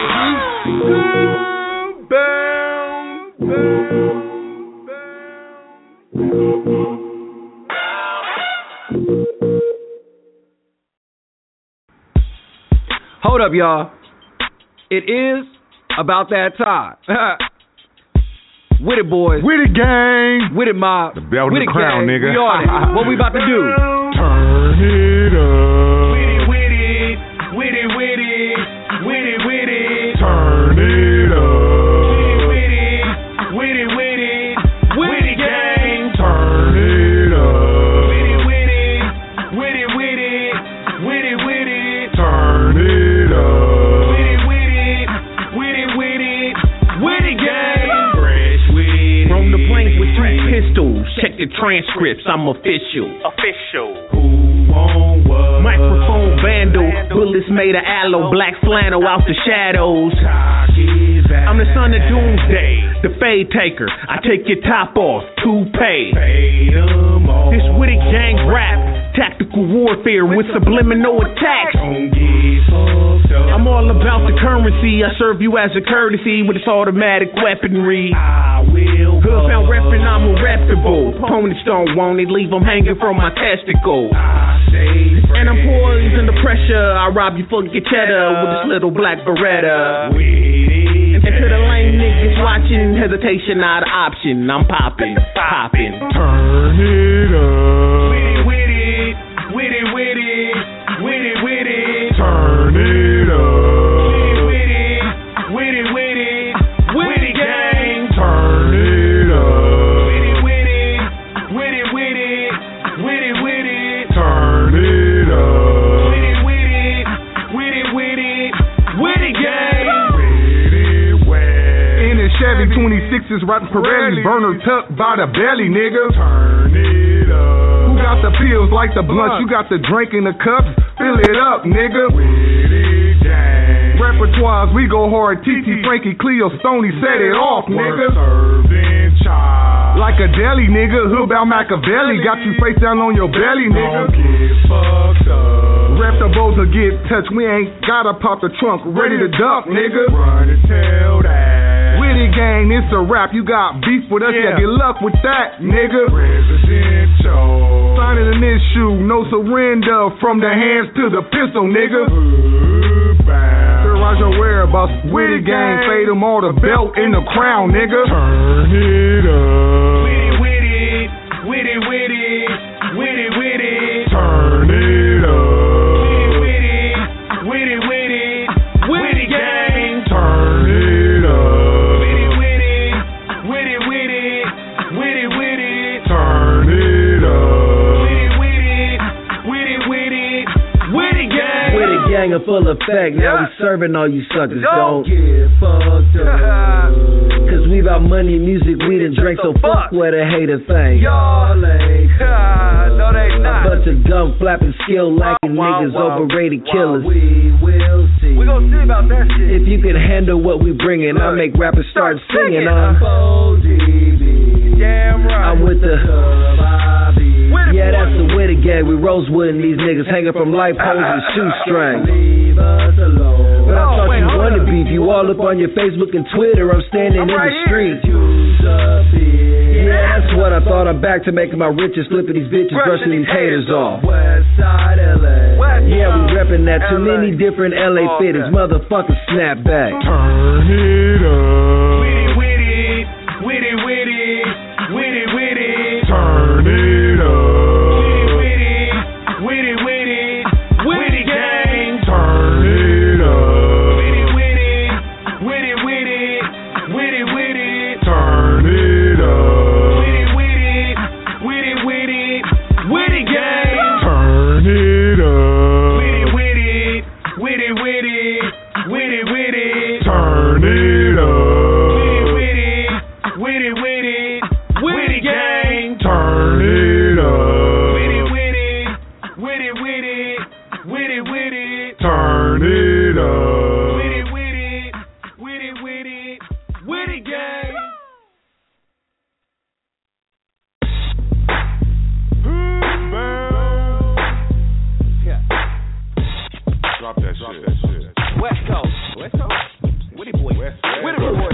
Hold up, y'all. It is about that time. With it, boys. With it, gang. With it, mob. The belt with and the crown, gang. nigga. We on it. What we about to do? Turn it up. With it. Turn it up. With it, gang. Turn it up. With it. Turn it up. With it, gang. Fresh weed. From the plank with 2 pistols. Check the transcripts, I'm official. Who on what? Microphone vandal. Bullets made of aloe. Black flannel out the shadows. I'm the son of Doomsday, the fade taker. I take your top off, toupee. This Witty gang rap, tactical warfare with subliminal attacks. I'm all about the currency. I serve you as a courtesy with this automatic weaponry. Hood found reppin', I'm reputable. Opponents don't want it, leave them hanging from my testicles. And I'm poised under pressure. I rob you for your cheddar with this little black Beretta. And to the lame niggas watching, hesitation not an option. I'm popping. Turn it up. With it. Turn it up. With it, gang. Turn it up. With it. Turn it up. With it, gang. Chevy 26s, rapping Pirelli, burner tucked by the belly, nigga. Turn it up. Who got the pills like the blunts? You got the drink in the cups, fill it up, nigga. With it, gang. Repertoires, we go hard. TT, Frankie, Cleo, Stoney, set it off, nigga. Served in child. Like a deli, nigga. Hood about Machiavelli. Got you face down on your belly, nigga. Don't get fucked up. Rep the bows or get touched. We ain't gotta pop the trunk. Ready to duck, nigga. Run and tell that. With it, gang, it's a rap. You got beef with us, yeah, get luck with that, nigga. Presidential. Signing an issue, no surrender. From the hands to the pistol, nigga. Terrorize your whereabouts. With it, gang, fade them all, the belt in the crown, nigga. Turn it up. With it, with it, with it, with it, with it. Turn it up. With it, with it, with it, gang. Turn it up. With it, with it, with it, with it, with it, with it. Turn it up. With it, with it, with it, with it, with it, gang. With it, gang, in full effect. Now we serving all you suckers. Don't get fucked up. Cause we about money, music, weed, and drink. So fuck what a hater think. Y'all ain't no, they not. A bunch of dumb, flapping, skill lacking niggas, overrated killers. We will see. We gon' see about that shit. If you can handle what we bringin', I make rappers start singing. I'm ODB. Damn right. I'm with the yeah, that's the Witty gang. We Rosewood and these niggas hanging from life poles and shoestrings. Leave us alone. But I thought you wanted beef. You all up on your Facebook and Twitter. I'm standing in the street. Yeah, that's what I thought. I'm back to making my riches, flipping these bitches, brushing these haters off. Westside LA. Yeah, we reppin' that. Too many different LA fitters. Motherfuckers snap back. Turn it up. With it, with it, with it, with it, with it. Turn it up. With it, with it, with it, gang. Turn it up. With it, with it, with it, with it, with it, with it. Turn it up. With it, with it, with it, with it, with it, gang. Turn it up. With it, with it, with it, with it, with it, with it. Turn it up. With it, with it, with it, with it, gang. Turn it up. Turn it up. With it, with it, with it, with it, with it, gang. Drop that shit. West Coast. West Coast. Witty boy. Witty boy.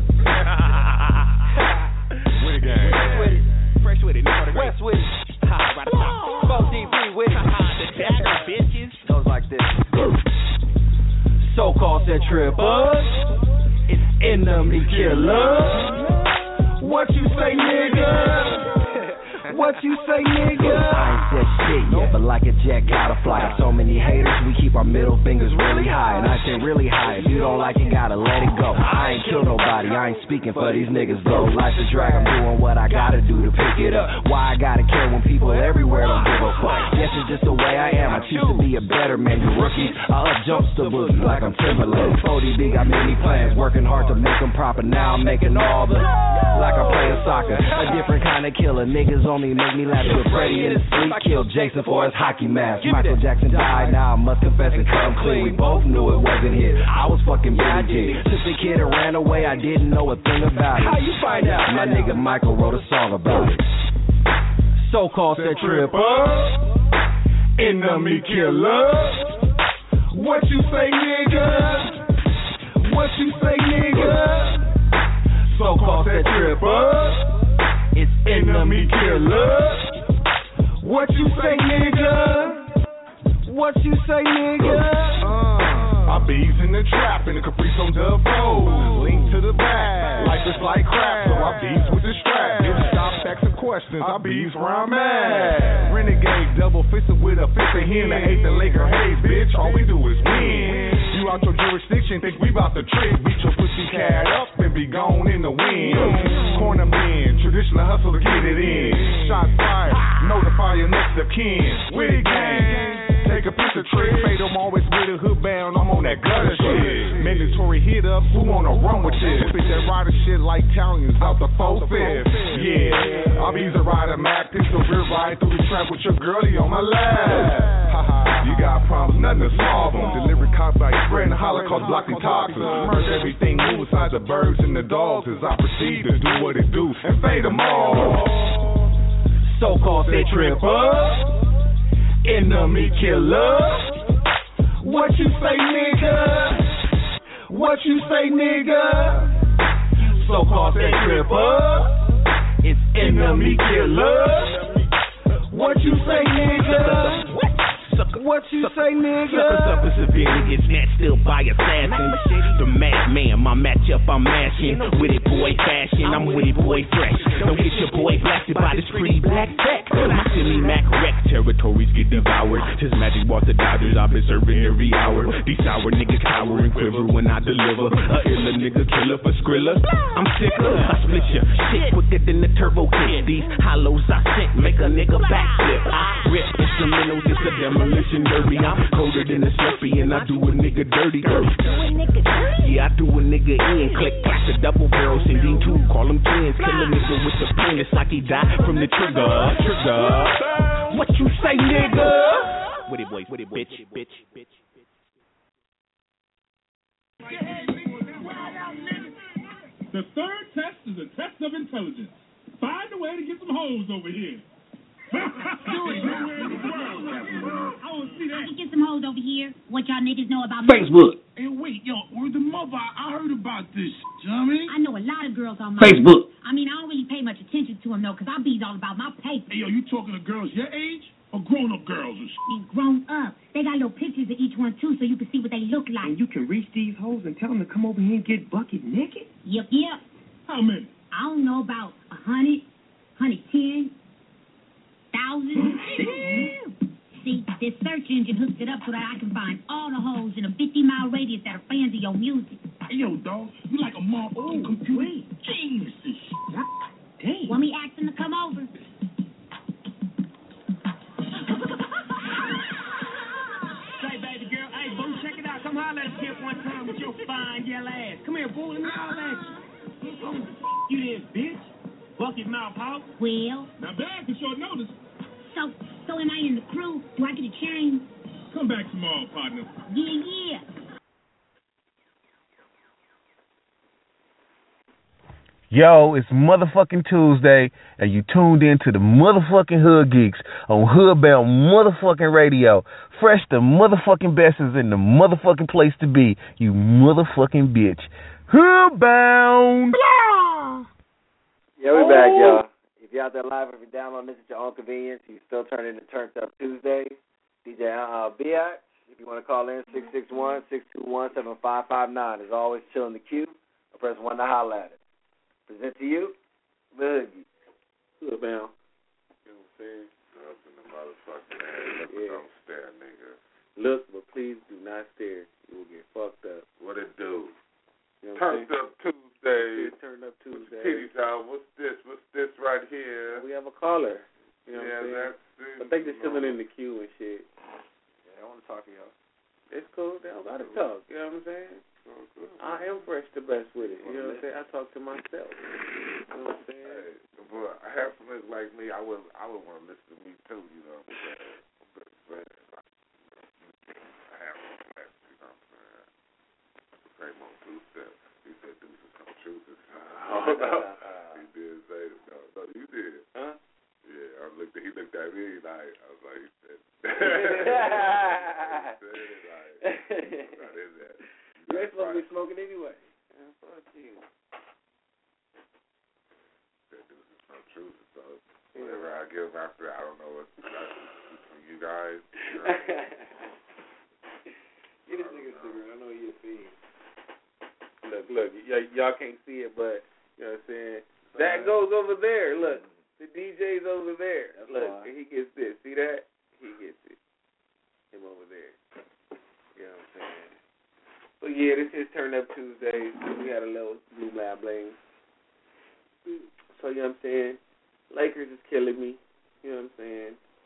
Witty gang. Fresh with it. West with it. Right top. 4DB with it. The dagger bitches. Goes like this. So-called said trippers. It's enemy killer. What you say, nigga? What you say, nigga? I ain't said shit yet, but like a jet, gotta fly. So many haters, we keep our middle fingers really high. And I say really high, if you don't like it, gotta let it go. I ain't kill nobody, I ain't speaking for these niggas though. Life's a drag, I'm doing what I gotta do to pick it up. Why I gotta care when people everywhere don't give a fuck? Guess it's just the way I am, I choose to be a better man. You rookies, I up jumps the boogie like I'm Timberland. 40B got many plans, working hard to make them proper. Now I'm making all the, like I'm playing soccer. A different kind of killer, niggas only make me laugh. With Freddie in his sleep, killed Jason for his hockey mask. Michael Jackson died, now I must confess and come clean. We both knew it wasn't hit, I was fucking Billy G. Took the kid and ran away, I didn't know a thing about it. How you find out? My nigga Michael wrote a song about it. So-called said tripper. Enemy killer. What you say, nigga? What you say, nigga? So-called said tripper. It's enemy killer. What you say, nigga? What you say, nigga? I bees in the trap in the Caprice on Dub Road. Link to the back, life is like crap, so I bees with the strap. Give stop, asking questions, I bees where I'm at. Renegade, double fisted with a fifth of him. I hate the Laker haze, bitch, all we do is win. You out your jurisdiction, think we bout to trick. Beat your pussy cat up and be gone in the wind. Corner men, traditional hustle to get it in. Shots fired, notify your next of kin. With it gang, take a picture trick. Fade, I'm always with a hood bound, I'm on that gutter shit. Mandatory hit up, who wanna run with this? Spit that rider shit like Italians out the 4-5. Yeah, I'm easy rider Mac, pistol rear ride through the trap with your girlie on my lap. You got problems, nothing to solve them. Delivery cops like spreading the Holocaust, blocking toxins. Merge everything, move aside the birds and the dogs as I proceed to do what it do and fade them all. So-called they trip up. Enemy killer. What you say, nigga? What you say, nigga? So-called they trip up. It's enemy killer. What you say, nigga? What you say, nigga? Suckers up and severely get snatched still by assassins. The madman, my matchup, I'm mashing. With it, boy, fashion, I'm with it, boy, fresh. Don't get your boy blasted by this pretty black tech. My semi-mac wreck, territories get devoured. His magic bought the Dodgers, I've been serving every hour. These sour niggas cower and quiver when I deliver. A illa nigga killer for Skrilla. I'm sicker, I split your shit quicker than the turbo kick. These hollows I sent make a nigga backflip. I rip instrumentals, it's a demolition derby. I'm colder than a Slurpee and I do a nigga dirty. Yeah, I do a nigga in. Click, clack the double barrel, sending two, call them twins. Kill a nigga with the pen, it's like he died from the trigger. What you say, nigga? With it, boys, bitch. The third test is a test of intelligence. Find a way to get some hoes over here. Do it. I want to see that. I can get some hoes over here. What y'all niggas know about Facebook. Hey, wait, yo, word the mother. I heard about this. You know what I mean? I know a lot of girls on my Facebook. I mean, I don't really pay much attention to them, though, because I be all about my paper. Hey, yo, you talking to girls your age or grown-up girls? And grown up. They got little pictures of each one, too, so you can see what they look like. And you can reach these hoes and tell them to come over here and get bucket naked? Yep. How many? I don't know, about 100, 110. 1,000. See, this search engine hooks it up so that I can find all the hoes in a 50-mile radius that are fans of your music. Hey, yo, dog, you like a motherfucking computer. Jesus. Damn. Want me asking to come over? Say, baby girl, hey, boo, check it out. Come holler at us here one time with your fine yellow ass. Come here, boo, let me holler at you. You this bitch. Bucket mouth house. Well. Now, bad for short notice. So am I in the crew? Do I get a change? Come back tomorrow, partner. Yeah. Yo, it's motherfucking Tuesday, and you tuned in to the motherfucking Hood Geeks on Hoodbound motherfucking radio. Fresh the motherfucking best is in the motherfucking place to be, you motherfucking bitch. Hoodbound! Blah! Yeah, we're back, y'all. If you're out there live, if you're downloading this at your own convenience, you still turn into Turned Up Tuesday. DJ Biatch, if you want to call in, 661-621-7559. As always, chill in the queue or press 1 to holler at it. Present to you, the Hood Geeks. You know Hoodbound. what I'm saying? Up in the motherfucking ass. Don't stare, nigga. Look, but please do not stare. You will get fucked up. What it do? You know Turned Up Tuesday. Turned Up Tuesday. Titties out. What's this? What's this right here? We have a caller. You know yeah, what I'm that's saying? I think they're still in the queue and shit. Yeah, I want to talk to y'all. It's cool. They don't got to talk. You know what I'm saying? I am fresh the best with it. You know what I'm saying? I talk to myself. You know what I'm saying? Hey, but I have some niggas like me. I would want to listen to me too. You know what I'm saying? But I have some flex. You know what I'm saying? Same on 2 steps. He said, "Deuces some truth." He did say it. No, you did. Huh? Yeah, he looked at me like, I was like, he said, You ain't supposed to be smoking anyway. Yeah, fuck you. That dude is some truth, so whatever I give after, I don't know what's from you guys. Get this nigga a cigarette. I know you're a fiend. Look, y'all can't see it, but, you know what I'm saying? That goes over there. Look, the DJ's over there. That's look, fine. and he gets this. See that? He gets it. Him over there. You know what I'm saying? But yeah, this is Turn Up Tuesday. We had a little Blue Lab Bling. So, you know what I'm saying? Lakers is killing me. You know what I'm saying?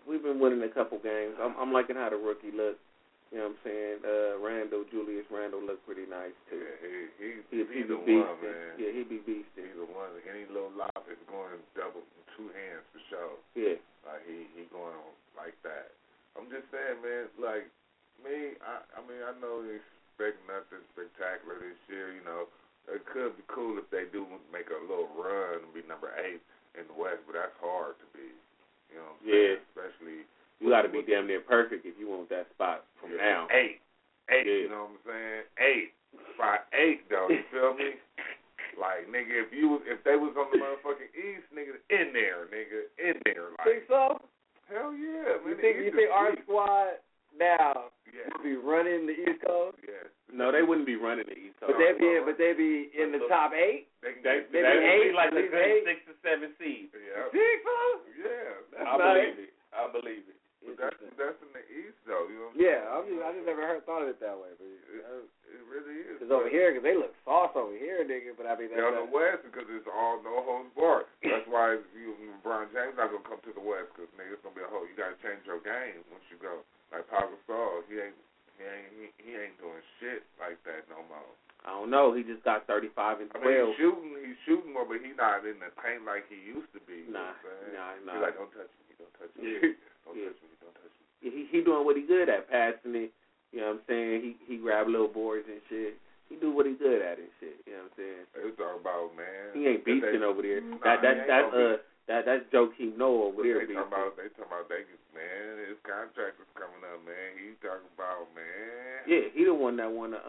we've been winning a couple games. I'm liking how the rookie looks. You know what I'm saying? Julius Randle looked pretty nice too. Yeah, he's the beasting. one, man. Yeah, he be beasting. He's the one. Any little lob is going double in two hands for sure. Yeah. Like he going like that. I'm just saying, man. Like me, I mean, I know they expect nothing spectacular this year. You know, it could be cool if they do make a little run and be number 8 in the West, but that's hard to be. You know what I'm saying? Especially. You got to be damn near perfect if you want that spot from now. 8, you know what I'm saying? 8, by 8 though. You feel me? Like nigga, if they was on the motherfucking East, nigga, in there. Like, think so? Hell yeah, man. You think our squad now would be running the East Coast? Yes. No, they wouldn't be running the East Coast. But they'd be in the top 8. They'd be 8, like a good 6 or 7 seed. Yeah. Think so? Yeah. I believe it. But that's in the East, though. You know what I'm saying? I just never thought of it that way. But it really is. Because over here, because they look sauce over here, nigga. But I mean, they're on the West because it's all no holds barred. That's why LeBron James not gonna come to the West because nigga, it's gonna be a whole. You gotta change your game once you go. Like Pau Gasol, he ain't doing shit like that no more. I don't know. He just got 35 and 12. I mean, he's shooting more, but he's not in the paint like he used to be. Nah. He's like, don't touch me. Don't touch me. Yeah. Don't touch me. He doing what he good at, passing it. You know what I'm saying? He grab little boards and shit. He do what he good at and shit. You know what I'm saying? They talk about, man. He ain't beasting over there. That's Joakim Noah over there. They talking about man, his contract is coming up, man. He talking about, man. Yeah, he the one that wanna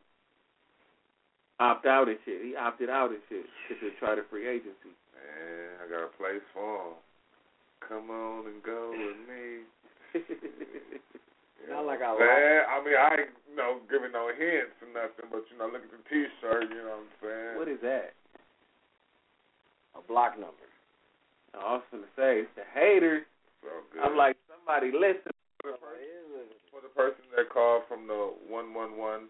opt out and shit. He opted out and shit to try the free agency. Man, I got a place for him. Come on and go with me. Not like I like. I mean, I ain't giving no hints or nothing, but look at the T-shirt. You know what I'm saying? What is that? A block number. I was gonna say it's the haters. So good. I'm like, somebody listen. For the person that called from the 111.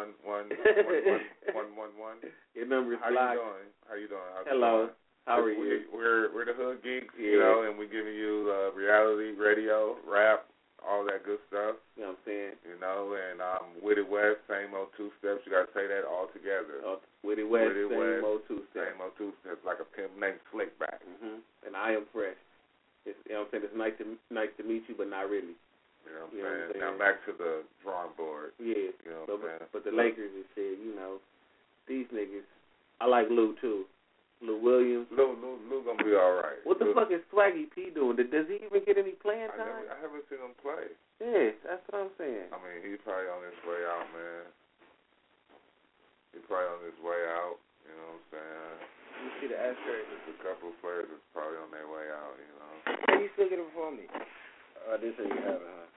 Your number is blocked. How you doing? Hello. How are you? We're the Hood Geeks, you know, and we're giving you reality, radio, rap, all that good stuff. You know what I'm saying? You know, and Witty West, same old 2 steps. You got to say that all together. Witty West, same old 2 steps. Same old 2 steps, like a pimp named Slickback. Mm-hmm. And I am fresh. You know what I'm saying? It's nice to meet you, but not really. You know what I'm saying? Now back to the drawing board. Yeah. You know what I'm saying? But the Lakers and shit, you know, these niggas. I like Lou too. Lou Williams. Lou gonna be all right. What the fuck is Swaggy P doing? Does he even get any playing time? I haven't seen him play. Yeah, that's what I'm saying. I mean, he's probably on his way out, man. He's probably on his way out. You know what I'm saying? You see the asterisk. There's a couple of players that's probably on their way out. You know. Hey, you still get it before me? This is you have it, huh?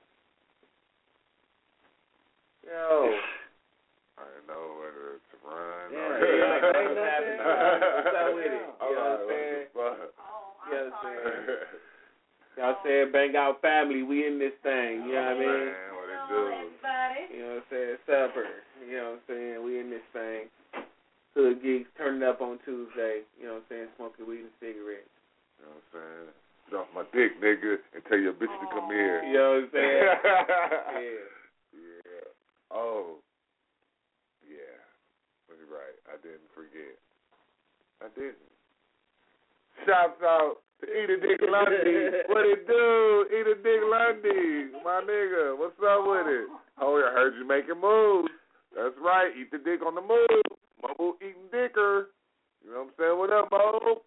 Yo. I didn't know whether to run. Yeah, like, ain't nothing. What's up with it? You know what I'm saying? You know what I'm saying? Y'all saying bang out family, we in this thing. You know what I mean? Man, what it do? Everybody. You know what I'm saying? Supper. You know what I'm saying? We in this thing. Hood Geeks turning up on Tuesday. You know what I'm saying? Smoking weed and cigarettes. You know what I'm saying? Get off my dick, nigga, and tell your bitch to come here. You know what I'm saying? Yeah. Oh. Yeah. You're right. I didn't forget. I didn't. Shouts out to Eat a Dick Lundy. What it do? Eat a Dick Lundy. My nigga. What's up with it? Oh, I heard you making moves. That's right. Eat the dick on the move. Mo eating dicker. You know what I'm saying? What up, Mo?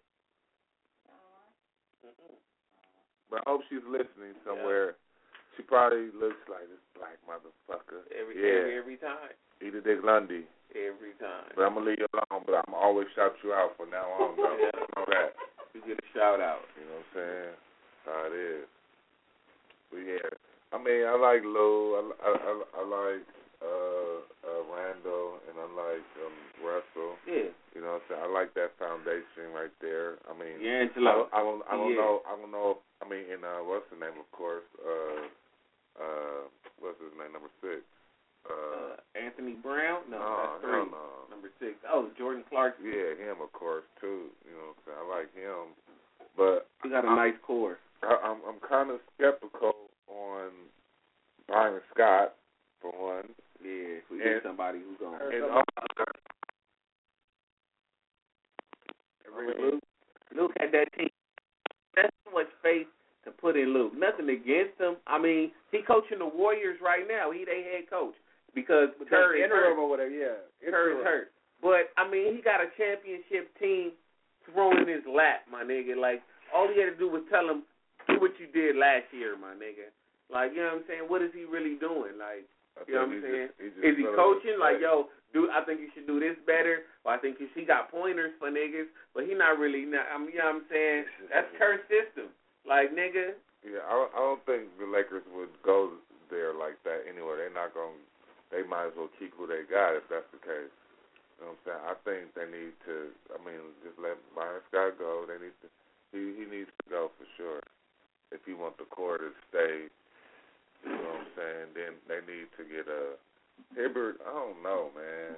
But I hope she's listening somewhere. Yeah. She probably looks like this black motherfucker. Every time. Eat a Dick Lundy. Every time. But I'm going to leave you alone, but I'm going to always shout you out from now on, though. Yeah. You know that. You get a shout out. You know what I'm saying? That's how it is. But yeah. I mean, I like Lou. I like Randall, and I like Russell. Yeah. You know what I'm saying? I like that foundation right there. I mean, Angelo. I don't know. I don't know. I mean, in what's the name? Of course. What's his name? Number 6. Anthony Brown? No, that's 3. No. Number 6. Oh, Jordan Clarkson. Yeah, him of course too. You know what I'm saying? I like him, but he got a nice core. I'm kind kind of skeptical on Byron Scott for one. Yeah, if we get somebody who's going to. Luke had that team. That's so much faith to put in Luke. Nothing against him. I mean, he coaching the Warriors right now. He their head coach because Curry is hurt. Or whatever, yeah. Curry's hurt. But, I mean, he got a championship team thrown in his lap, my nigga. Like, all he had to do was tell him, do what you did last year, my nigga. Like, you know what I'm saying? What is he really doing? Like, you know what I'm saying? Is he coaching? Like, yo, I think you should do this better. Or I think he got pointers for niggas. But he not really, you know what I'm saying? That's Kurt's system. Like, nigga. Yeah, I don't think the Lakers would go there like that anyway. They're not going to, they might as well keep who they got if that's the case. You know what I'm saying? I think they need to, just let Byron Scott go. They need to, he needs to go for sure. If you want the core to stay, you know what I'm saying, then they need to get a Hibbert. I don't know, man.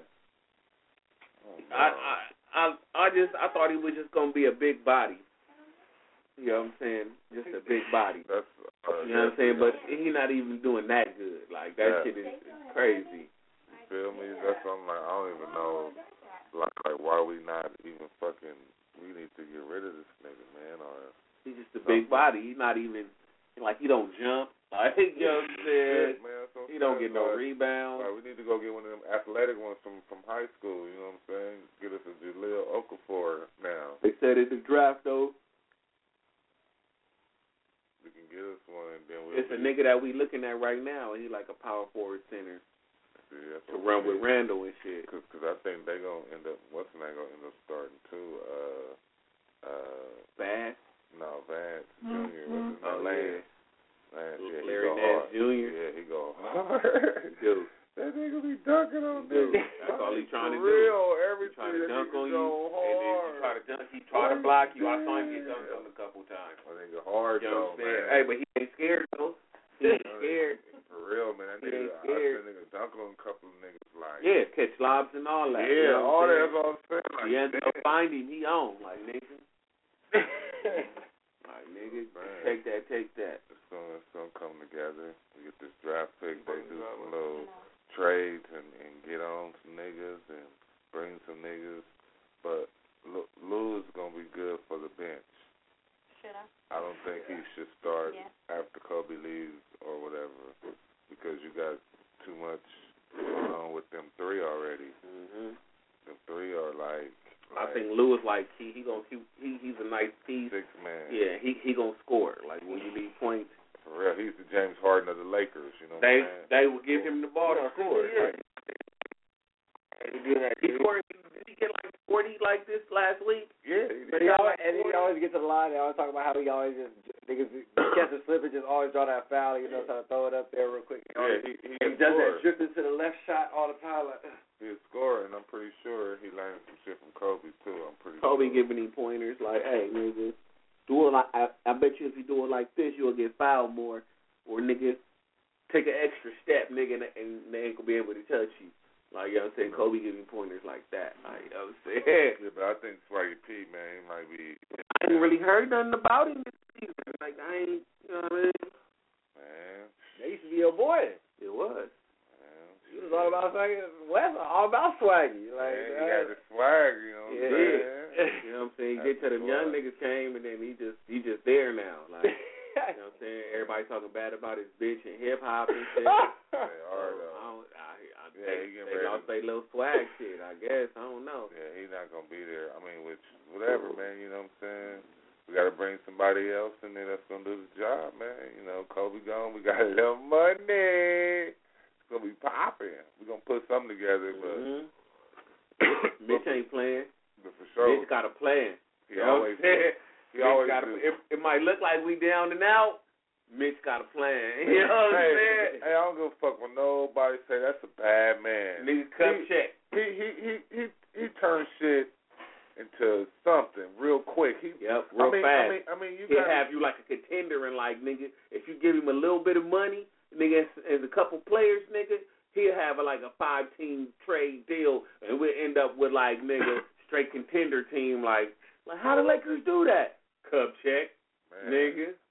I thought he was just gonna be a big body. You know what I'm saying? Just a big body. That's you know what I'm saying? But he's not even doing that good. Like that shit is crazy. You feel me? That's something like I don't even know. Like why we not even fucking? We need to get rid of this nigga, man. Or he's just a big body. He's not even like he don't jump. Like you know what I'm saying? He don't get no rebounds. Like, we need to go get one of them athletic ones from high school. You know what I'm saying? Get us a Jaleel Okafor now. They said in the draft though. We can get us one, and then it's a nigga that we looking at right now, and he like a power forward center to run with Randall and shit. Cause I think they gonna end up. What's the name gonna end up starting too? Vance? No, Vance Jr. What's his name? Lance. Yeah, Larry Nance Jr. Yeah, he go hard. Dude. That nigga be dunking on dude. That's all he trying to do. Real, everything. Trying to dunk on you, hard. and then you try to dunk. He try to block you. I saw him get dunked on a couple times. Well, nigga hard though, man. Hey, but he ain't scared though. He ain't scared. For real, man. That nigga, I seen nigga dunking on a couple of niggas like. Yeah, catch lobs and all that. Yeah, you know all that. That's all I'm saying. Like, he ends up finding he on like nigga. Like nigga, take that. It's gonna come together. We get this draft pick. They do some little trades and get on some niggas and bring some niggas. But Lou is going to be good for the bench. Should I? I don't think he should start after Kobe leaves or whatever because you got too much going on with them three already. Mm-hmm. Them three are like I think Lou is like he's a nice piece. 6 man. Yeah, he gonna score. Like when you need points. For real, he's the James Harden of the Lakers. You know what I'm saying? They will give him the ball to score. Yeah. He scored. Did he get like 40 like this last week? Yeah. But he always gets to the line. They always talk about how he always just niggas catch a slip and just always draw that foul. You know, trying to throw it up there real quick. Yeah, he does that drifting to the left shot all the time. Like, he's a scorer, and I'm pretty sure he learned some shit from Kobe too. Kobe giving him pointers like, hey, nigga. Do it like I bet you if you do it like this, you'll get fouled more. Or nigga, take an extra step, nigga, and they ain't gonna be able to touch you. Like you know what I'm saying, Kobe giving pointers like that. Like you know what I'm saying. Yeah, but I think Swaggy P, man, he might be. I ain't really heard nothing about him this season. Like I ain't, you know what I mean? Man, that used to be your boy. It was. He was all about Swaggy. West, all about Swaggy. Like he had the swag, you know what I'm saying? You know what I'm saying? He get to them young niggas came, and then he just there now. Like you know what I'm saying? Everybody talking bad about his bitch and hip hop and shit. They are though. They lost their little swag shit, I guess. I don't know. Yeah, he's not gonna be there. I mean, whatever, man. You know what I'm saying? We gotta bring somebody else in there that's gonna do the job, man. You know, Kobe gone. We got a little money. It's gonna be popping. We're gonna put something together, but Mitch ain't playing. But for sure, Mitch got a plan. He always got a. It might look like we down and out. Mitch got a plan. You know what I'm saying? Hey, I don't give a fuck when nobody say that's a bad man. Nigga, cup check. He turns shit into something real quick. Real I fast. mean, you he'll got have you like a contender and like nigga. If you give him a little bit of money, nigga, and a couple players, nigga, he'll have like a 5-team trade deal, and we'll end up with like nigga straight contender team. Like how the Lakers do that? Cup check, nigga.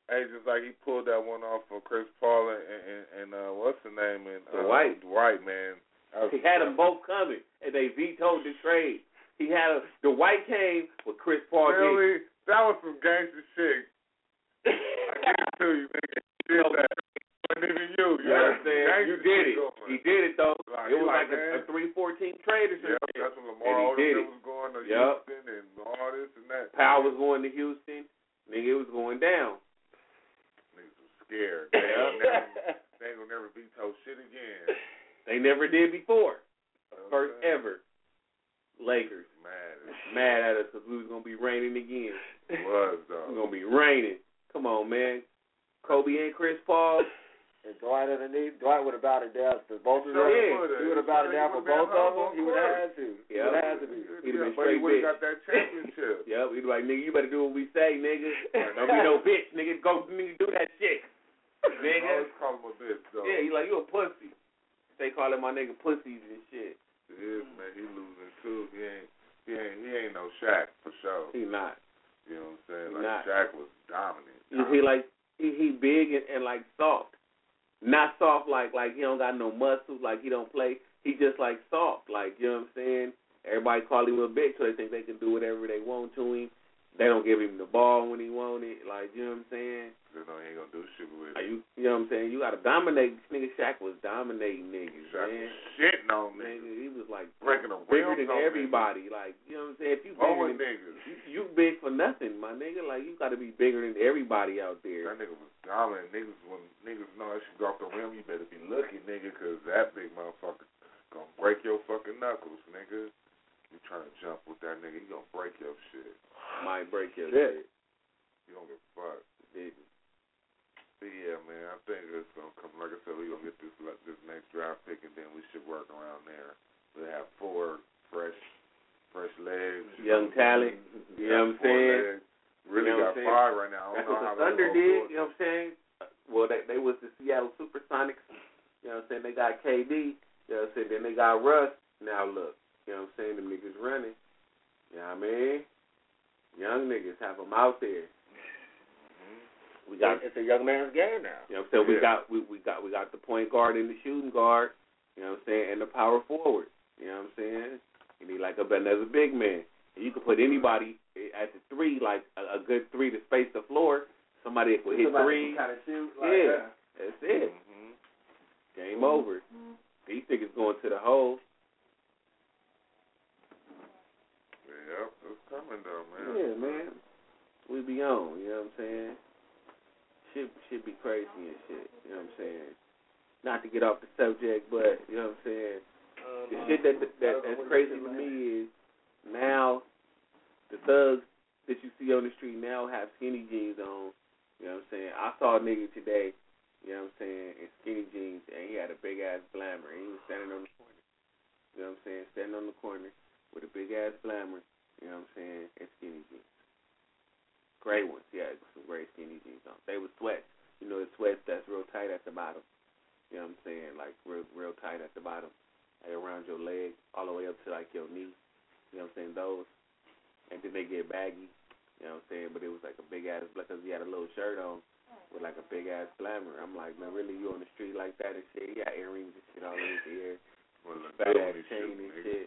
Hey, just like he pulled that one off for Chris Paul and what's the name? And Dwight. Dwight, man. He had them both coming, and they vetoed the trade. He had Dwight came with Chris Paul. Really? That was some gangster shit. I give it to you, nigga. He did that. Wasn't even you. You know what I'm saying? You did it. He did it, though. It was like a 3-14 trade or something. Yep, that's when Lamar Odom was going to Houston and all this and that. Powell was going to Houston. Nigga, it was going down. Niggas was scared. They ain't gonna never veto shit again. They never did before. First ever. Lakers. Mad at us because we was going to be raining again. It was, though. We was going to be raining. Come on, man. Kobe and Chris Paul. And Dwight underneath. Dwight would have bowed it down for both of them. He would have bowed it down for both of them. He would have had to. He would have had to be. He'd have been straight bitch. He got that championship. Yep. He'd be like, nigga, you better do what we say, nigga. Don't be no bitch, nigga. Go, nigga, do that shit. Nigga. I always call him a bitch, though. Yeah, he like, you a pussy. They calling my nigga pussies and shit. It is, man. He losing, too. He ain't no Shaq, for sure. He not. You know what I'm saying? He like, not. Shaq was dominant. He big and like soft. Not soft like he don't got no muscles, like he don't play. He just like soft, like, you know what I'm saying? Everybody call him a bitch, so they think they can do whatever they want to him. They don't give him the ball when he want it, like, you know what I'm saying? They know he ain't gonna do shit with it. You know what I'm saying? You gotta dominate. Nigga, Shaq was dominating niggas, Shaq man. was shitting on niggas. He was like breaking the bigger rims than everybody. Like, you know what I'm saying? If you bigger than niggas, you big for nothing, my nigga. Like, you gotta be bigger than everybody out there. That nigga was dominant. When niggas know that shit go off the rim, you better be looking, nigga, because that big motherfucker gonna break your fucking knuckles, nigga. You trying to jump with that nigga, he gonna break your shit. Might break your shit. You don't give a fuck. But yeah, man, I think it's gonna come. Like I said, we gonna get this next draft pick, and then we should work around there. We have 4 fresh legs, young talent. You know what I'm saying? Legs. Really got 5 right now. I don't know how the Thunder did. You know what I'm saying? Well, they was the Seattle Supersonics. You know what I'm saying? They got KD. You know what I'm saying? Then they got Russ. Now look, you know what I'm saying? Them niggas running. You know what I mean? Young niggas have them out there. We got it's a young man's game now. You know what I'm saying? We got the point guard and the shooting guard. You know what I'm saying? And the power forward. You know what I'm saying? You need like another big man. And you can put anybody at the 3, like a good 3 to space the floor. Somebody that could hit 3. Kind of shoot. Yeah, that's it. Game over. These niggas going to the hole. Yep, it's coming though, man. Yeah, man. We be on, you know what I'm saying? Shit be crazy and shit, you know what I'm saying? Not to get off the subject, but, you know what I'm saying? The shit that's crazy to me is now the thugs that you see on the street now have skinny jeans on, you know what I'm saying? I saw a nigga today, you know what I'm saying, in skinny jeans, and he had a big-ass blammer, and he was standing on the corner, you know what I'm saying? Standing on the corner with a big-ass blammer. You know what I'm saying? And skinny jeans. Gray ones, yeah, some gray skinny jeans on. They were sweats. You know the sweats that's real tight at the bottom. You know what I'm saying? Like real tight at the bottom. Like around your leg, all the way up to like your knee. You know what I'm saying? Those. And then they get baggy. You know what I'm saying? But it was like a big ass, because he had a little shirt on with like a big ass glamour. I'm like, man, really, you on the street like that and shit? He got earrings and shit all in his ear. Fat ass chain and shit.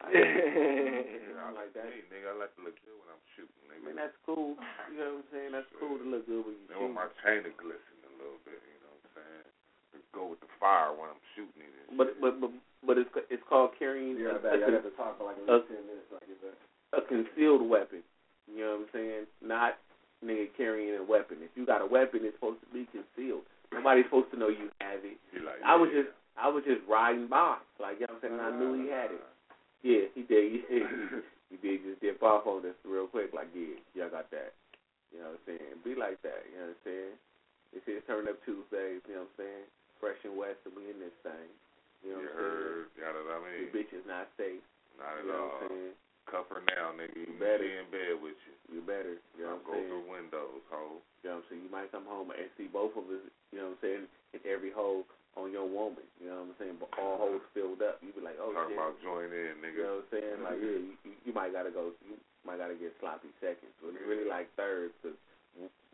I like that. Hey, nigga, I like to look good when I'm shooting, nigga. Man, that's cool. You know what I'm saying? That's cool to look good when you shoot. I want my chain to glisten a little bit, you know what I'm saying? To go with the fire when I'm shooting it. But it's called carrying I have to talk for like 10 minutes like that. A concealed weapon. You know what I'm saying? Not nigga carrying a weapon. If you got a weapon, it's supposed to be concealed. Nobody's supposed to know you have it. Like, I was just riding by, like, you know what I'm saying? I knew he had it. Yeah, he did. He did just dip off on this real quick, like, yeah, I got that. You know what I'm saying? Be like that, you know what I'm saying? It's Turn Up Tuesdays, you know what I'm saying? Fresh and West, and we in this thing. You know what I'm saying? You know what I mean? The bitch is not safe. Not at you know all. What I'm saying? Cuff her now, nigga. You better be in bed with you. You better. You know what I'm saying? Go through windows, ho. You know what I'm saying? You might come home and see both of us, you know what I'm saying, in every hole on your woman. You know what I'm saying? But all holes filled up. You be like, oh, Talking shit. about join in, nigga. You know what I'm saying? Like, yeah, you might gotta go. You might gotta get sloppy seconds. But it's really like thirds, because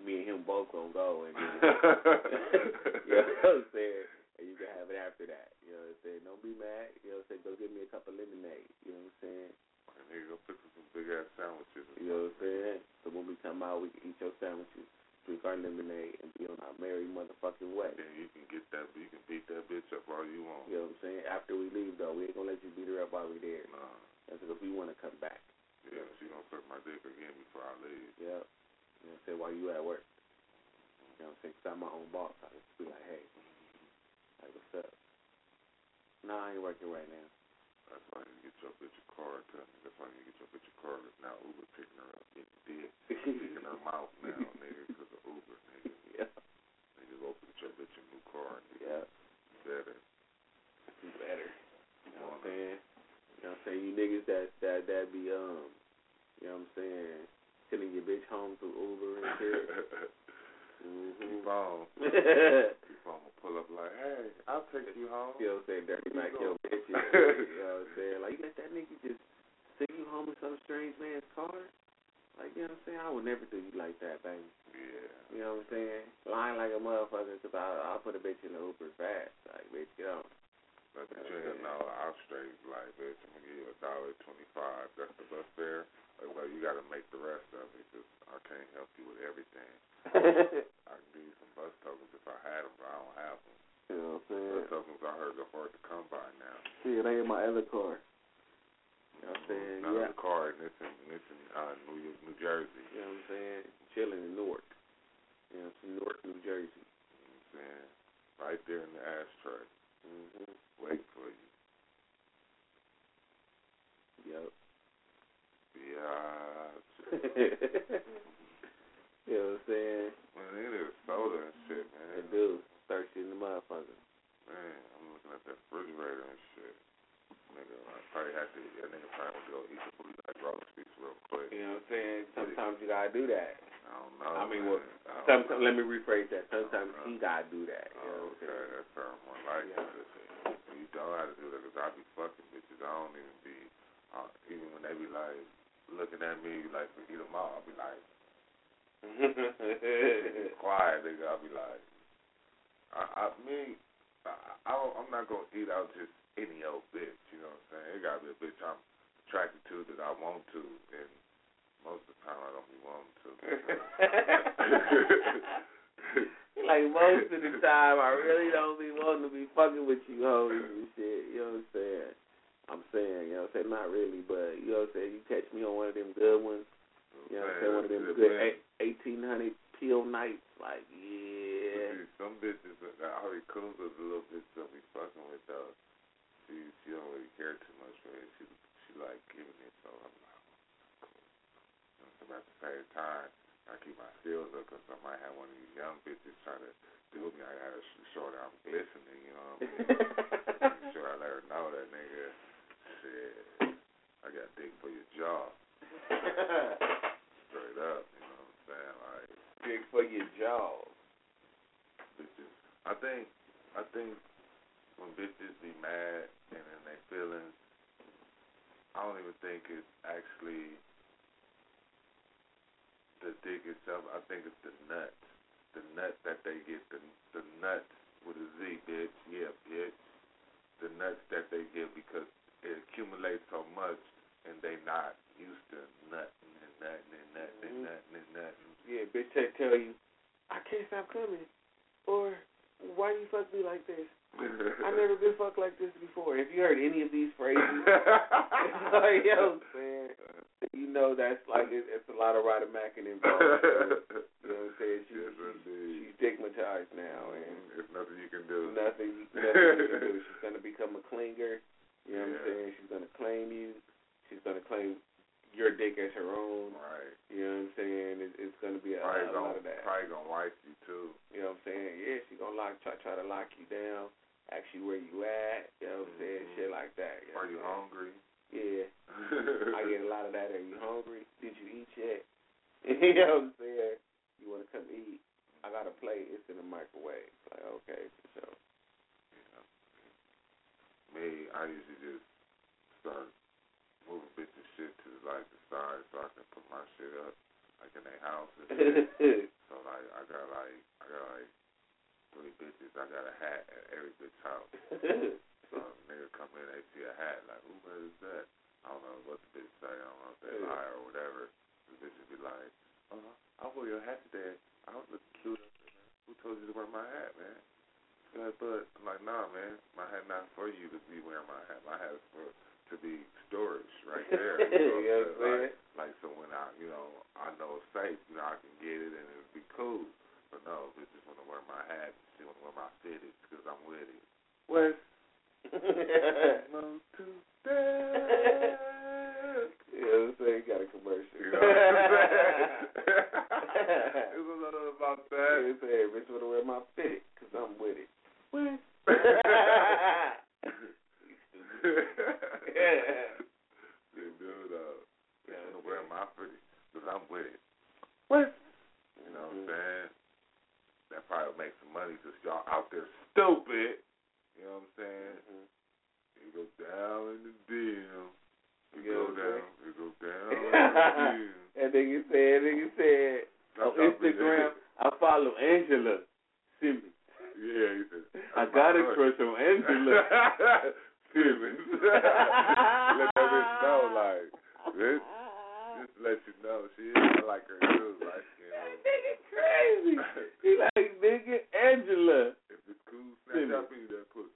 me and him both gonna go, and then, you know what I'm saying? And you can have it after that. You know what I'm saying? Don't be mad. You know what I'm saying? Go get me a cup of lemonade. You know what I'm saying? And here you go pick some big ass sandwiches. You know what I'm saying? So when we come out, we can eat your sandwiches, drink our lemonade, and be on our merry motherfucking way. Then you can get that. You can beat that bitch up all you want. You know what I'm saying? After we leave, though, we ain't gonna let you beat her up while we there. Nah. That's because we want to come back. Yeah, she gonna suck my dick again before I leave. Yep. You know what I'm saying? While you at work. You know what I'm saying? 'Cause I'm my own boss. I just be like, hey, like, what's up? Nah, I ain't working right now. That's why you get your bitch a car. That's why you get your bitch a car. Now Uber picking her up, getting dick, picking her mouth now, nigga, because of Uber, nigga. Yeah. Nigga, go get your bitch a new car. Nigga. Yeah. Better. Do better. You know what I'm saying? You know what I'm saying? You niggas that be you know what I'm saying, sending your bitch home through Uber and shit. Keep on. Keep on will pull up like, hey, I'll take you home. You know what I'm saying? Dirty Mac your bitch. You know what I'm saying? Like, you let that nigga just send you home in some strange man's car? Like, you know what I'm saying? I would never do you like that, baby. Yeah. You know what I'm saying? Lying like a motherfucker because I'll put a bitch in the Uber fast. Like, bitch, get on. But you know, I'm straight like, bitch, I'm going to give you $1.25. That's the bus fare. Like, well, you got to make the rest of it because I can't help you with everything. I can give you some bus tokens if I had them, but I don't have them. You know what I'm saying? Bus tokens I heard are hard to come by now. See, it ain't my other car. You know what I'm saying? Not in the car, and it's in New Jersey. You know what I'm saying? Chilling in Newark. You know, it's Newark, New Jersey. You know what I'm saying? Right there in the ashtray. Mm-hmm. Waiting for you. Yep. Yeah. You know what I'm saying? Man, it is soda and shit, man. It do. Thirsty in the motherfucker. Man, I'm looking at that refrigerator and shit. Nigga, I probably had to, that nigga probably would go eat the booty like roast beef real quick. You know what I'm saying? Sometimes you gotta do that. I don't know. I mean, well, sometimes, let me rephrase that. Sometimes he gotta do that. You know what I'm saying? That sounds more like it. You don't have to do that because I be fucking bitches. I don't even be, even when they be like, looking at me like to eat them out, I'll be like, quiet, nigga. I'll be like, I'm not gonna eat out just any old bitch. You know what I'm saying? It gotta be a bitch I'm attracted to that I want to, and most of the time I don't be wanting to. Like most of the time, I really don't be wanting to be fucking with you hoes and shit. You know what I'm saying? I'm saying, you know what I'm saying? Not really, but you know what I'm saying? You catch me on one of them good ones. You know what I'm saying? One of them good 1800 pill nights. Like, yeah. Some bitches, Ari Coons is a little bitch that we fucking with, though. She don't really care too much for it. She like giving it, so I'm like, cool. So at the same time, I keep my skills up because I might have one of these young bitches trying to do me. I gotta show that I'm glistening, you know what I mean? Make sure I let her know that, nigga, shit, I got dick for your jaw. Straight up, you know what I'm saying? Like, dick for your jaw. Bitches. I think when bitches be mad and in their feelings, I don't even think it's actually the dick itself. I think it's the nut that they get, the nut with a Z, bitch. Yeah, bitch. The nuts that they get because it accumulates so much and they not used to nutting and nutting and nutting and nutting and nutting. Yeah, bitch, tell you, I can't stop coming, or why you fuck me like this? I never been fucked like this before. If you heard any of these phrases, like, yo, man, you know that's like it's a lot of Rademacher involved. So, you know what I'm saying? She's stigmatized now, and there's nothing you can do. Nothing you can do. She's gonna become a clinger. You know what I'm saying? She's gonna claim you. She's gonna claim your dick as her own. Right. You know what I'm saying? It's gonna be a lot of that. Probably gonna wife you too. You know what I'm saying? Yeah, she's gonna try to lock you down. Ask you where you at, you know what I'm saying, shit like that. Are you hungry? Yeah. I get a lot of that. Are you hungry? Did you eat yet? You know what I'm saying? You want to come eat? I got a plate. It's in the microwave. Like, okay, for sure. Yeah. Me, I usually just start moving bits of shit to like the side so I can put my shit up. like in their house and shit. So like I got like 3 bitches. I got a hat at every bitch house. So nigga come in, they see a hat, like, who is that? I don't know what the bitch say. I don't know if they lie or whatever. The bitches be like, I wore your hat today. I was looking cute. Who told you to wear my hat, man? Like, but I'm like, nah, man. My hat not for you to be wearing my hat. My hat is for to be storage right there. You know like so when I know it's safe. You know I can get it and it'll be cool. But no, bitches want to wear my hat. She want to wear my fitteds because I'm with it. What? No today. You know what I'm saying? You got a commercial. You know what I'm saying? It's a little about that. You say, bitch, want to wear my fit because I'm with it. What? Dude, I want to wear my fit because I'm with it. What? You know what I'm saying? That probably make some money because y'all out there stupid. You know what I'm saying? You go down in the DM. You go down in the DM. That nigga said on Instagram, I follow Angela Simmons. Yeah, he said. I got a crush on Angela Simmons. Let that bitch know, like, bitch. Just to let you know, she is. I like her too. Like, that nigga crazy. He like nigga Angela. If it's cool, snap me that pussy.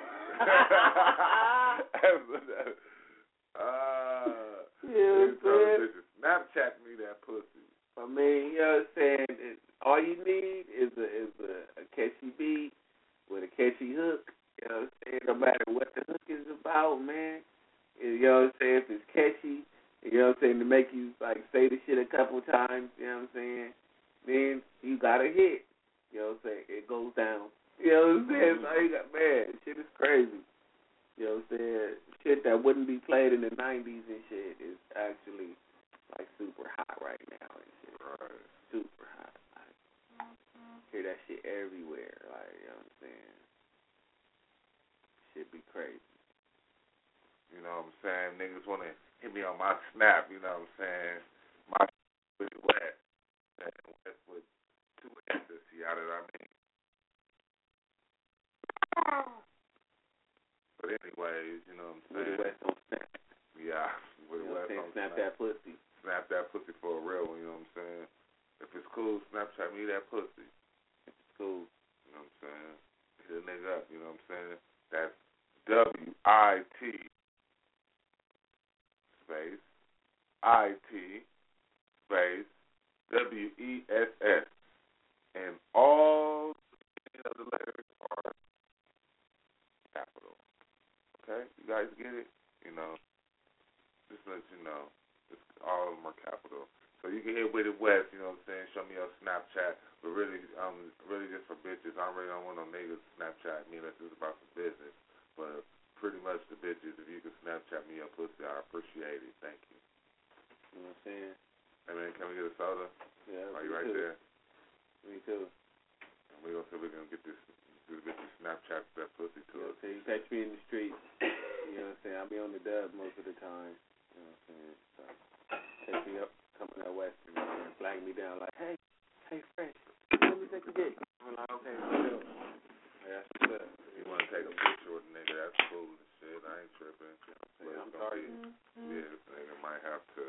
Snapchat me that pussy. I mean, you know what I'm saying? All you need is a catchy beat with a catchy hook. You know what I'm saying? No matter what the hook is about, man. You know what I'm saying? If it's catchy, you know what I'm saying, to make you like say the shit a couple times, you know what I'm saying? Then you got a hit. You know what I'm saying? It goes down. You know what I'm saying? So you got, man, shit is crazy. You know what I'm saying? Shit that wouldn't be played in the 90s and shit is actually like super hot right now and shit. Right. Super hot. Like, hear that shit everywhere. Like, you know what I'm saying? Shit be crazy. You know what I'm saying? Niggas want to hit me on my snap, you know what I'm saying? My with wet. And wet with 2 S's, you know what I mean? But anyways, you know what I'm saying? With wet on snap. Yeah, with wet on snap. Snap that pussy. Snap that pussy for a real one, you know what I'm saying? If it's cool, Snapchat me that pussy. If it's cool, you know what I'm saying? Hit a nigga up, you know what I'm saying? That's WIT space IT space WESS. And all of the letters are capital. Okay? You guys get it? You know, just to let you know. All of them are capital. So you can hit with it West, you know what I'm saying? Show me your Snapchat. But really just for bitches. I really don't want no niggas Snapchat me unless it's about some business. But pretty much the bitches, if you can Snapchat me your pussy, I appreciate it. Thank you. You know what I'm saying? Hey man, can we get a soda? Yeah. Are you right too. There? Me too. And we're going to see if we're going to get this Snapchat that pussy to us. So you catch me in the street. You know what I'm saying? I'll be on the dub most of the time. You know what I'm saying? So take me up, coming out west, and flag me down like, hey, Fresh, let me take a dick. I'm like, okay, chill. Yeah, that's what's up. If you want to take a picture with a nigga, that's cool and shit. I ain't tripping. Yeah, I'm sorry. Yeah, this nigga might have to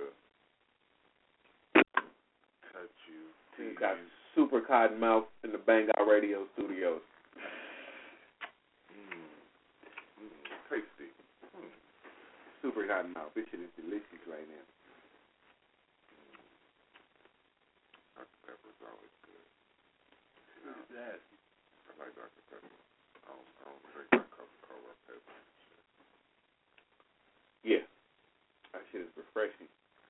touch you. You got super cotton mouth in the Bang Out Radio studios. Tasty. Super cotton mouth. This shit is delicious right now. Dr. Pepper's always good. You know, I like Dr. Pepper. I don't drink my Coca-Cola pepper. Yeah. That shit is refreshing.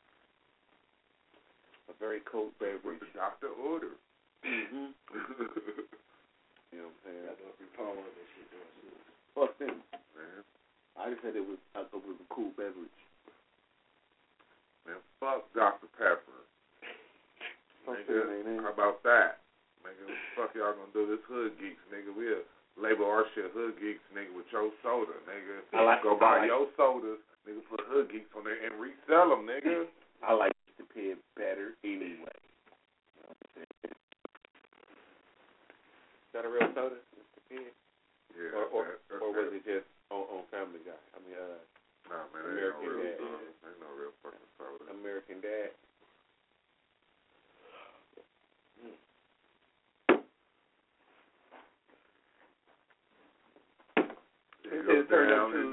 A very cold beverage. The doctor ordered. Mm-hmm. You know what I'm saying? That's what we call it. That shit does. Fuck them. Man. I just said I thought it was a cool beverage. Man, fuck Dr. Pepper. Nigga, how about that? Nigga, what the fuck y'all gonna do? This Hood Geeks, nigga. We'll label our shit Hood Geeks, nigga, with your soda, nigga. Go buy your sodas, nigga, put Hood Geeks on there and resell them, nigga. I like the pen better anyway.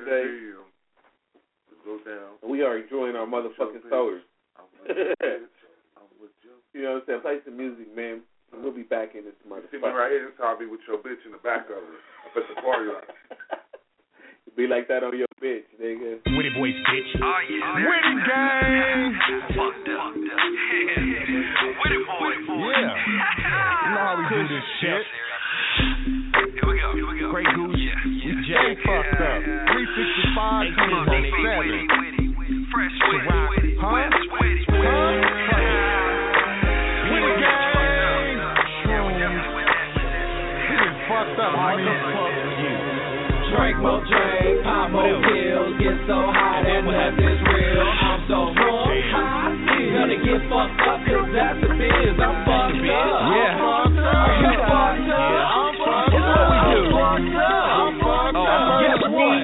Tuesday. Go down. And we are enjoying our motherfucking sodas. You know what I'm saying? Play some music, man. And we'll be back in this motherfucker. See me right here, this how I be with your bitch in the back of it. Up at the party line. Be like that on your bitch, nigga. With it, boys, bitch. Oh, yeah. With it, gang. Fucked up. With it, boy. Yeah. You know how we do this shit. Here we go. Grey Goose. We Jay fucked up. 365, 24/7. Fresh, witty. Huh? With it, gang. This is fucked up, homie. Drink more drink, pop more pills, get so high that nothing's real. I'm so high, gonna get fucked up, cause that's the biz. I'm fucked up. Yeah. Are you fucked up? I'm fucked up. It's what we do. I'm fucked up. Guess what?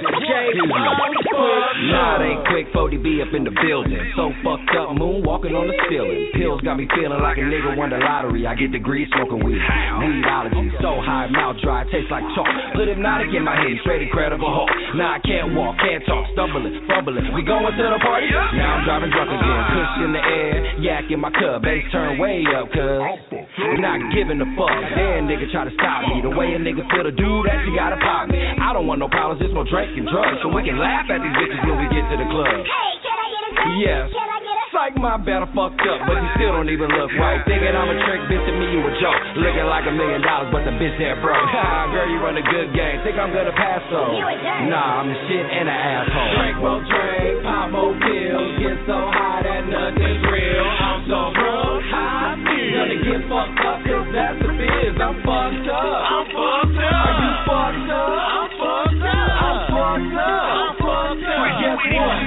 Nah, it ain't quick, 40B up in the building. So fucked up, moonwalking on the ceiling. Pills got me feeling like a nigga won the lottery. I get degrees smoking weed. Weedology, so high, mouth dry, tastes like chalk. Put hypnotic in my head, straight incredible hulk. Now I can't walk, can't talk, stumbling, fumbling. We going to the party? Now I'm driving drunk again. Kush in the air, yak in my cup. Bass turn way up, cuz not giving a fuck. Damn, nigga try to stop me. The way a nigga feel to do that, you gotta pop me. I don't want no problems, just no drinking drugs. So we can laugh at these bitches when we get to the club. Hey, can I get a drink? Yes. Psych, my bad, I fucked up, but you still don't even look right. Thinking I'm a trick, bitch, to me you a joke. Looking like $1 million, but the bitch there broke. Girl, you run a good game. Think I'm gonna pass though? Nah, I'm the shit and an asshole. Drink more drink, pop more pills, get so high that nothing's real. I'm so high, gonna get fucked up, cause that's the biz. I'm fucked up. I'm fucked up. Are you fucked up? I'm fucked up. I'm fucked up. I'm fucked up. Guess what?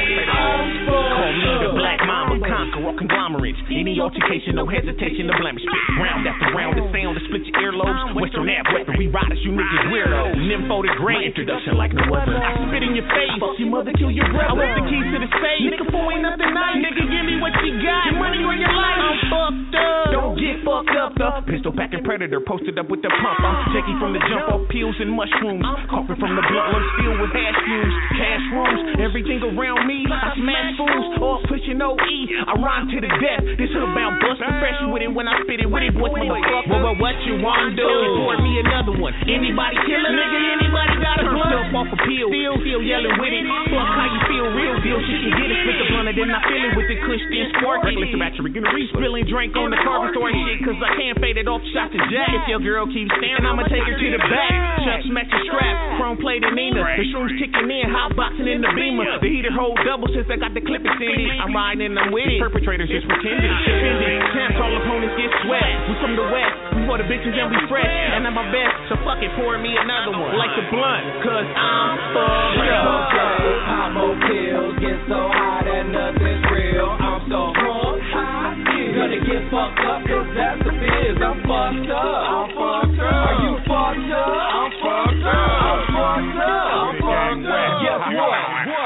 I'm fucked up. Call me the Black Mamba, conqueror, conglomerate. Any altercation, no hesitation to blemish. Round after round, the sound to split your earlobes. Western Ave weapon, we riders, you niggas weirdos. Nympho the great, introduction like no other. I spit in your face, fuck your mother, kill your brother. I want the keys to the safe, nigga, fool ain't nothing nice. Nigga, give me what you got, your money or your life. I'm fucked up, don't get fucked up, though. Pistol packing predator, posted up with the pump. I'm taking from the jump off pills and mushrooms. Coughing from the blunt, I'm still with hash fumes. Cash rooms, everything around me, I smash fools. Off pushing OE, I rhyme to the death. This hood bound bust, fresh with it when I spit it with it, boy, motherfucker. Well, what you wanna do? Pour me another one. Anybody kill a nigga? Anybody got a blunt? Up off a pill, still yelling with it. Fuck how you feel, real deal. She can get it, split the blunt, and then I feel it with the kush, then spark it. Reckless battery, gonna spilling drink on the carpet store and shit, cause I can't fade it off shot to jack. If your girl keeps staring, I'ma take her to the back. Chuck smack the strap, chrome plate and Nina. The shrooms kicking in, hot boxing in the Beamer. The heater hold double since I got the clip extended. I'm riding and I'm with it. Perpetrators just pretending. Defending. Champs, all opponents get sweat. We from the West. We for the bitches and we fresh. And I'm my best. So fuck it, pour me another one. Like the blunt. Cause I'm fucked up. Pop more pills, get so high that nothing's real. I'm so high. Gonna get fucked up cause that's the biz. I'm fucked up. I'm fucked up. Are you fucked up? I'm fucked up. I'm fucked up. I'm fucked up. Guess what?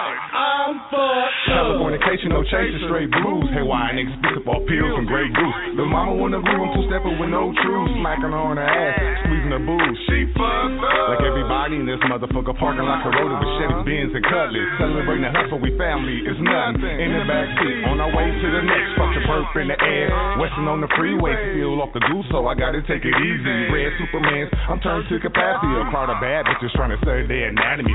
I'm fucked up. Californication, no chaser, straight blues. Hey, why niggas pick up all pills and Grey Goose? The mama wanna groove, I'm two-stepping with no truth. Smacking her on her ass, squeezing her boobs. She fucked up. Like everybody in this motherfucker, parking like Corona with Chevy, Benz, and Cutlass. Celebrating the hustle, we family, it's nothing. In the backseat, on our way to the next. Fuck the perp in the air. Western on the freeway, feel off the goose, so I gotta take it easy. Red Supermans, I'm turned to capacity. A crowd of bad bitches trying to study their anatomy.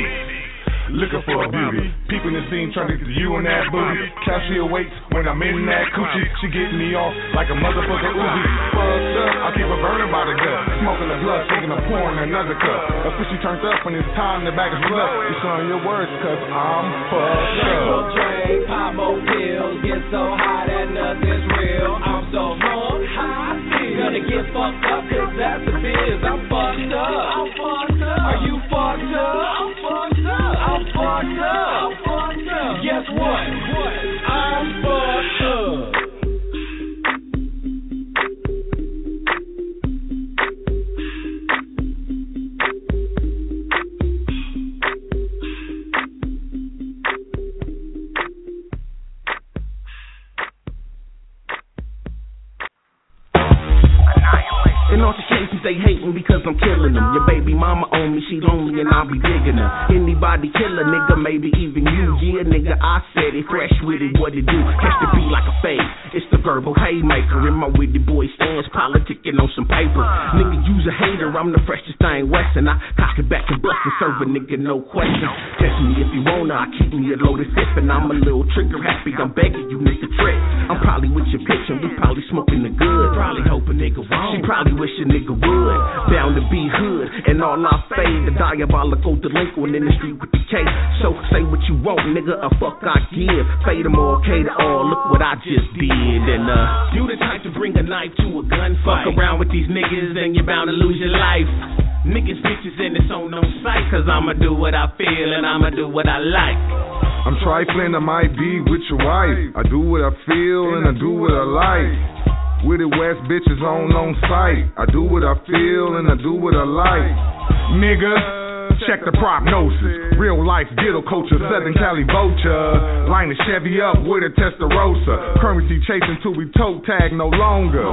Looking for a beauty, peeping the scene, trying to get you and that booty. Cashier waits when I'm in that coochie. She getting me off like a motherfucking Uzi. Fucked up, I keep her burning by the gut. Smoking the blood, thinking of pouring another cup. Officially turned up when it's time to back us up. You showing your words, cause I'm fucked up. Drink, pop more pills, get so high that nothing's real. I'm so high, gonna get fucked up cause that's the biz. I'm fucked up. I'm fucked up. Are you fucked up? I'm fucked up. I'm fucked up. I'm fucked up. Guess what? I'm fucked up. they hating because I'm killing them. Your baby mama on me, she lonely and I'll be digging her. Anybody kill a nigga, maybe even you. Yeah, nigga, I said it, fresh with it, what it do? Catch the beat like a fade. It's the verbal haymaker in my witty boy stands, politicking on some paper. Nigga, you's a hater, I'm the freshest thing west, and I cock it back and bust and serve a nigga, no question. Test me if you wanna, I keep me a loaded fifth, and I'm a little trigger happy. I'm begging you, nigga, trick. I'm probably with your bitch, and we probably smoking the good. Probably hope a nigga won't. She probably wish a nigga would. Bound to be hood, and all I fade, the diabolical delinquent in the street with the K. So say what you want, nigga, a fuck I give. Fade them all, K to all, look what I just did. And you the type to bring a knife to a gunfight. Fuck around with these niggas, and you're bound to lose your life. Niggas, bitches, and it's on sight, cause I'ma do what I feel, and I'ma do what I like. I'm trifling, I might be with your wife. I do what I feel, and I do what I like. With it West bitches on sight. I do what I feel, and I do what I like. Nigga, check the prognosis. Real life ghetto culture, Southern Cali vulture. Line the Chevy up with a Testarossa. Currency chasing till we toe tag no longer.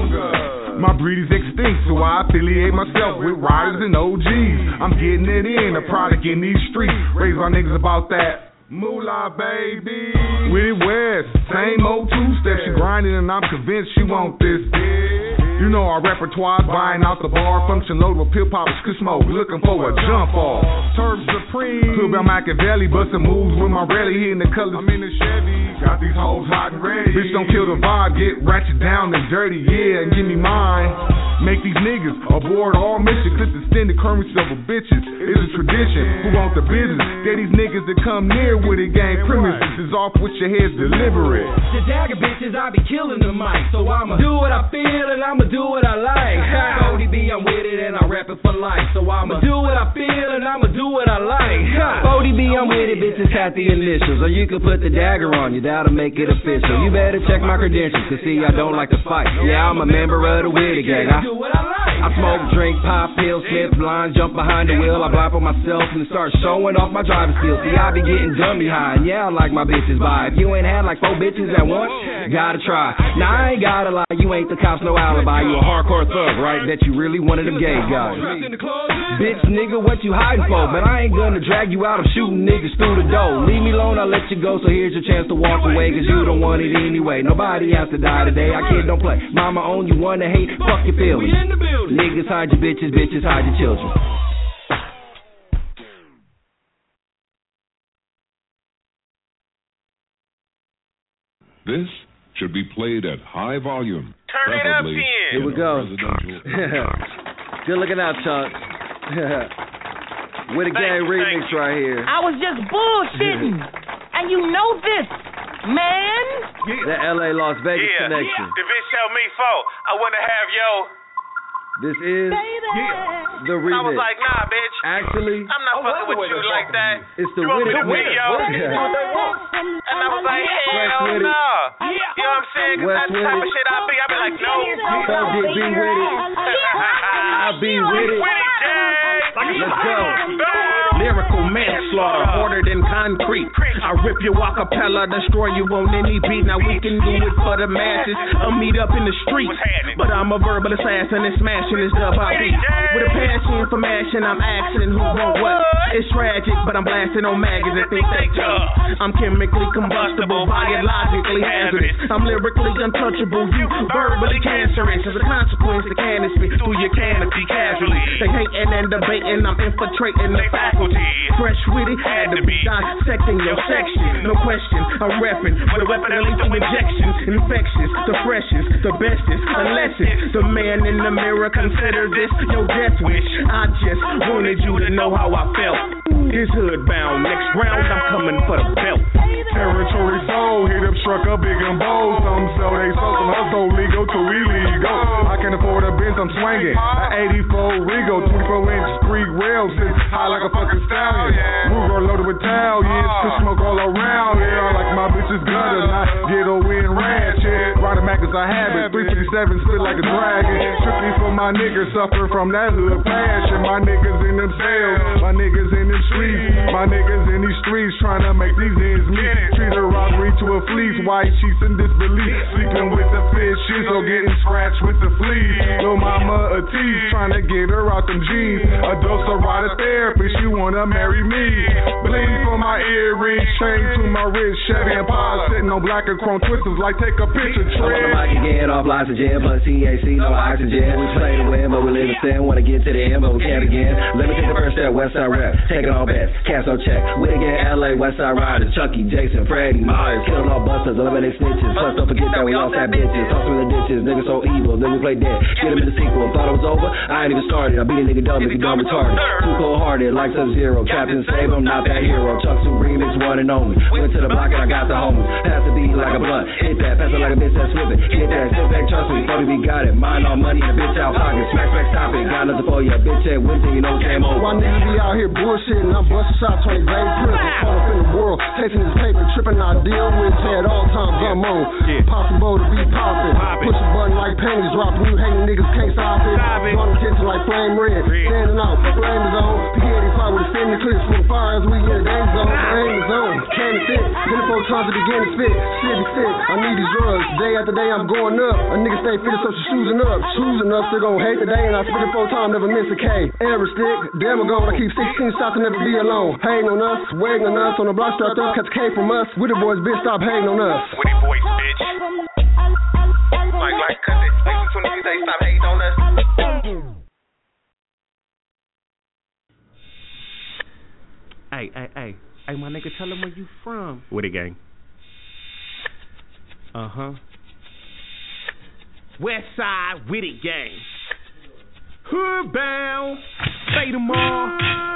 My breed is extinct, so I affiliate myself with riders and OGs. I'm getting it in, a product in these streets. Raise my niggas about that moolah, baby. With it West, same old two-step. She grinding and I'm convinced she want this. You know our repertoire, buying out the bar. Function load with pill poppers, could smoke, looking for a jump off. Turb Supreme, Club Machiavelli, bustin' moves with my rally, hitting the colors. I'm in the Chevy, got these hoes hot and ready. Bitch, don't kill the vibe, get ratchet down and dirty, yeah, and give me mine. Make these niggas aboard all missions. Clip the extended currency over bitches. It's a tradition. Who want the business? They're these niggas that come near with it. Gang premises is off with your heads deliberate. The dagger bitches, I be killing the mic. So I'ma do what I feel and I'ma do what I like. Cody B, I'm with it and I rap it for life. So I'ma do what I feel and I'ma do what I like. Cody B, I'm with it, bitches have the initials. Or you can put the dagger on you, that'll make it official. You better check my credentials, cause see, I don't like to fight. Yeah, I'm a member of the Witty Gang. I smoke, drink, pop, pills, sniff, blind, jump behind the wheel. I blind for myself and start showing off my driving skills. See, I be getting dummy high, and yeah, I like my bitches by. If you ain't had like 4 bitches at once, gotta try. Now, I ain't gotta lie, you ain't the cops, no alibi. You a hardcore thug, right? That you really one of them gay guys. Bitch, nigga, what you hiding for? But I ain't gonna drag you out, I'm shooting niggas through the door. Leave me alone, I'll let you go, so here's your chance to walk away, cause you don't want it anyway. Nobody has to die today, I kid don't play. Mama own you, wanna hate, fuck your feelings. Niggas hide your bitches, bitches hide your children. This should be played at high volume. Turn it up, then. Here we go. Good looking out, Chunk. With a gang remix right here. I was just bullshitting. And you know this, man. The LA Las Vegas connection. The bitch tell me, I want to have yo. This is the remix. I was like, nah, bitch. Actually, I'm not fucking with you like that. It's the Witty winner. yo. And I was like, hell no. You know what I'm saying? Cause that's the type of shit I be like, no. Don't get be with it. I'll be with it. Let's go. Lyrical manslaughter, harder than concrete. I rip your acapella, destroy you on any beat. Now we can do it for the masses. I'll meet up in the street, but I'm a verbal assassin and smashing this stuff I beat. With a passion for mashing, I'm asking who want what. It's tragic, but I'm blasting on maggots that think they tough. I'm chemically combustible, biologically hazardous. I'm lyrically untouchable, you verbally cancerous. As a consequence, the cannon spit through your canopy casually. They hating and debating, I'm infiltrating the faculty. Fresh witty had to be dissecting your section. No question, I'm repping with a weapon of lethal injections. Infections, the freshest, the bestest. Unless it's the man in the mirror, consider this your death wish. I just wanted you to know how I felt. It's hood bound, next round I'm coming for the belt. Territory soul, hit up, struck up big and bold. Some sell they sold, some hustle legal to illegal. I can afford a Benz, I'm swinging. An 84 Regal, 24-inch street rail, sits high like a fucking stallion. Ruger loaded with Italians, push smoke all around. Yeah, like my bitch's gutter, not ghetto in ratchet. Riding Mac is a habit, 357 spit like a dragon. Strictly for my niggas suffering from that hood passion. My niggas in them cells, my niggas in them streets, my niggas in these streets trying to make these ends meet. Treat a robbery to a fleece, white sheets in disbelief. Sleeping with the fishes or getting scratched with the fleas. Lil' mama a tease, trying to get her out them jeans. A dose of rider therapist, she wanna marry me. Bleed for my earrings, chain to my wrist. Chevy and Pod sitting on black and chrome twisters like take a picture. I want the mic again, off oxygen, plus THC, no oxygen. We play to win, but we live in sin. Wanna get to the end, but we can't again. Let me take the first step, Westside rap, taking all bets, cash no check. We again, LA, Westside Riders, Chucky, Jason, Freddy, Myers, killing all busters, eliminate snitches. Plus don't forget that we all fat bitches, toss through the ditches, niggas so evil, then we play dead. Get him in the sequel, thought it was over, I ain't even started. I beat a nigga dumb if he dumb retarded. Too cold-hearted, like Sub-Zero, Captain Save him, not that hero. Chuck 2 remix, one and only. Went to the block and I got the homies. Pass the beat like a blunt, hit that, pass it like a bitch that's whipping. Hit that, sit back, trust me, 40 we got it. Mind all money, the bitch out pocket. Smack, stop it, got nothing for ya. Bitch at winter, you know came over. Why niggas be out here bullshitting? I'm busting shots on his vague prison. Caught up in the world, chasing his paper, tripping. I deal with at all times. I'm on. Possible to be popping. Push a button like panties dropping. You hating niggas can't stop it. On the kitchen like flame red. Standing out, flame is on. P80 fire with a standing clips from the fire as we in the game zone. Flame is on. Can't fit. 24 times to begin to fit. Shit be sick. I need these drugs. Day after day I'm going up. A nigga stay fitted so she's choosing up. Choosing up, still gon' hate the day. And I spit it 4 times, never miss a K. Every stick, damn I'm gone. I keep 16 shots and never be alone. Hating on us, waiting on us. On the block strapped up, catch a K from us. With the boys, bitch, stop hating on us. With the boys, bitch. Like, cause it makes me 20 days, stop hating on us. Hey, my nigga, tell him where you from. With it, gang. Westside with it, gang. Hood bound, say them all.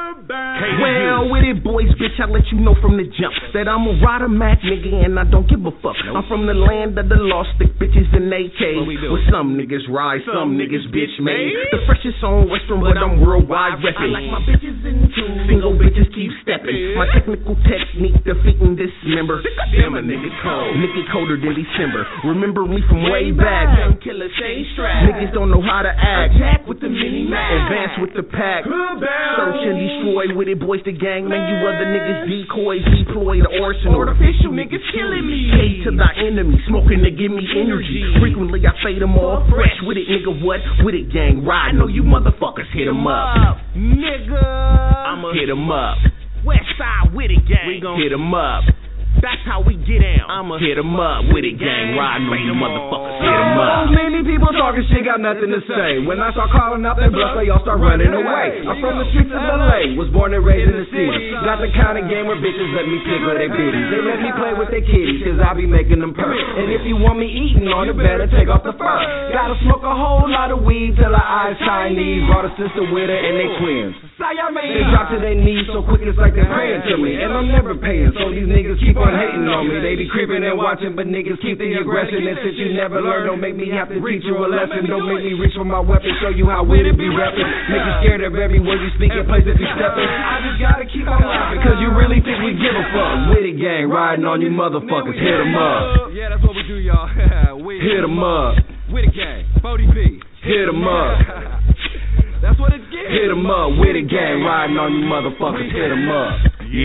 Well, with it, boys, bitch, I let you know from the jump that I'm a rider Mac nigga and I don't give a fuck. I'm from the land of the lost stick bitches and AKs. Well, some niggas ride, some niggas bitch made. The freshest on Western, but I'm worldwide repping. I like my bitches in two. Single bitches keep stepping. My technical technique defeating this member. Damn a nigga cold. Nigga colder than December. Remember me from way back. Young killer, stay strapped. Niggas don't know how to act. Attack with the mini Mac. Advance with the pack. Search and destroy with it, boys, the gang. Man, you other niggas decoys, deploy the arsenal. Artificial niggas killing me. Hate to thy enemy, smoking to give me energy. Frequently I fade them all fresh with it, nigga. What? With it, gang. Ride, know you motherfuckers hit them up. Nigga, I'ma hit them up. Westside with it, gang. We gon' hit them up. That's how we get down. I'ma hit them up with it, gang. Ride, know you motherfuckers hit them up. Many people talking shit, got nothing to say. When I start calling out their bluff, they all start running away. I'm from the streets of LA, was born and raised in the city. Got the kind of game where bitches let me tickle their bitties. They let me play with their kitties, cause I be making them purr. And if you want me eating on it, better take off the fur. Gotta smoke a whole lot of weed till her eyes Chinese. Brought a sister with her and they twins. They drop to their knees so quick it's like they're praying to me. And I'm never paying, so these niggas keep on hating on me. They be creeping and watching, but niggas keep the aggression. And since you never learn, don't make me have to teach you a lesson. Don't make me reach for my weapon, show you how with it be reppin'. Make you scared of every word you speak and places you steppin'. I just gotta keep on laughing, cause you really think we give a fuck. With it, gang, riding on you motherfuckers, hit them up. Yeah, that's what we do, y'all. Hit them up. With it, gang, 40B. Hit them up. That's what it's getting. Hit them up, with it, gang, riding on you motherfuckers, hit them up.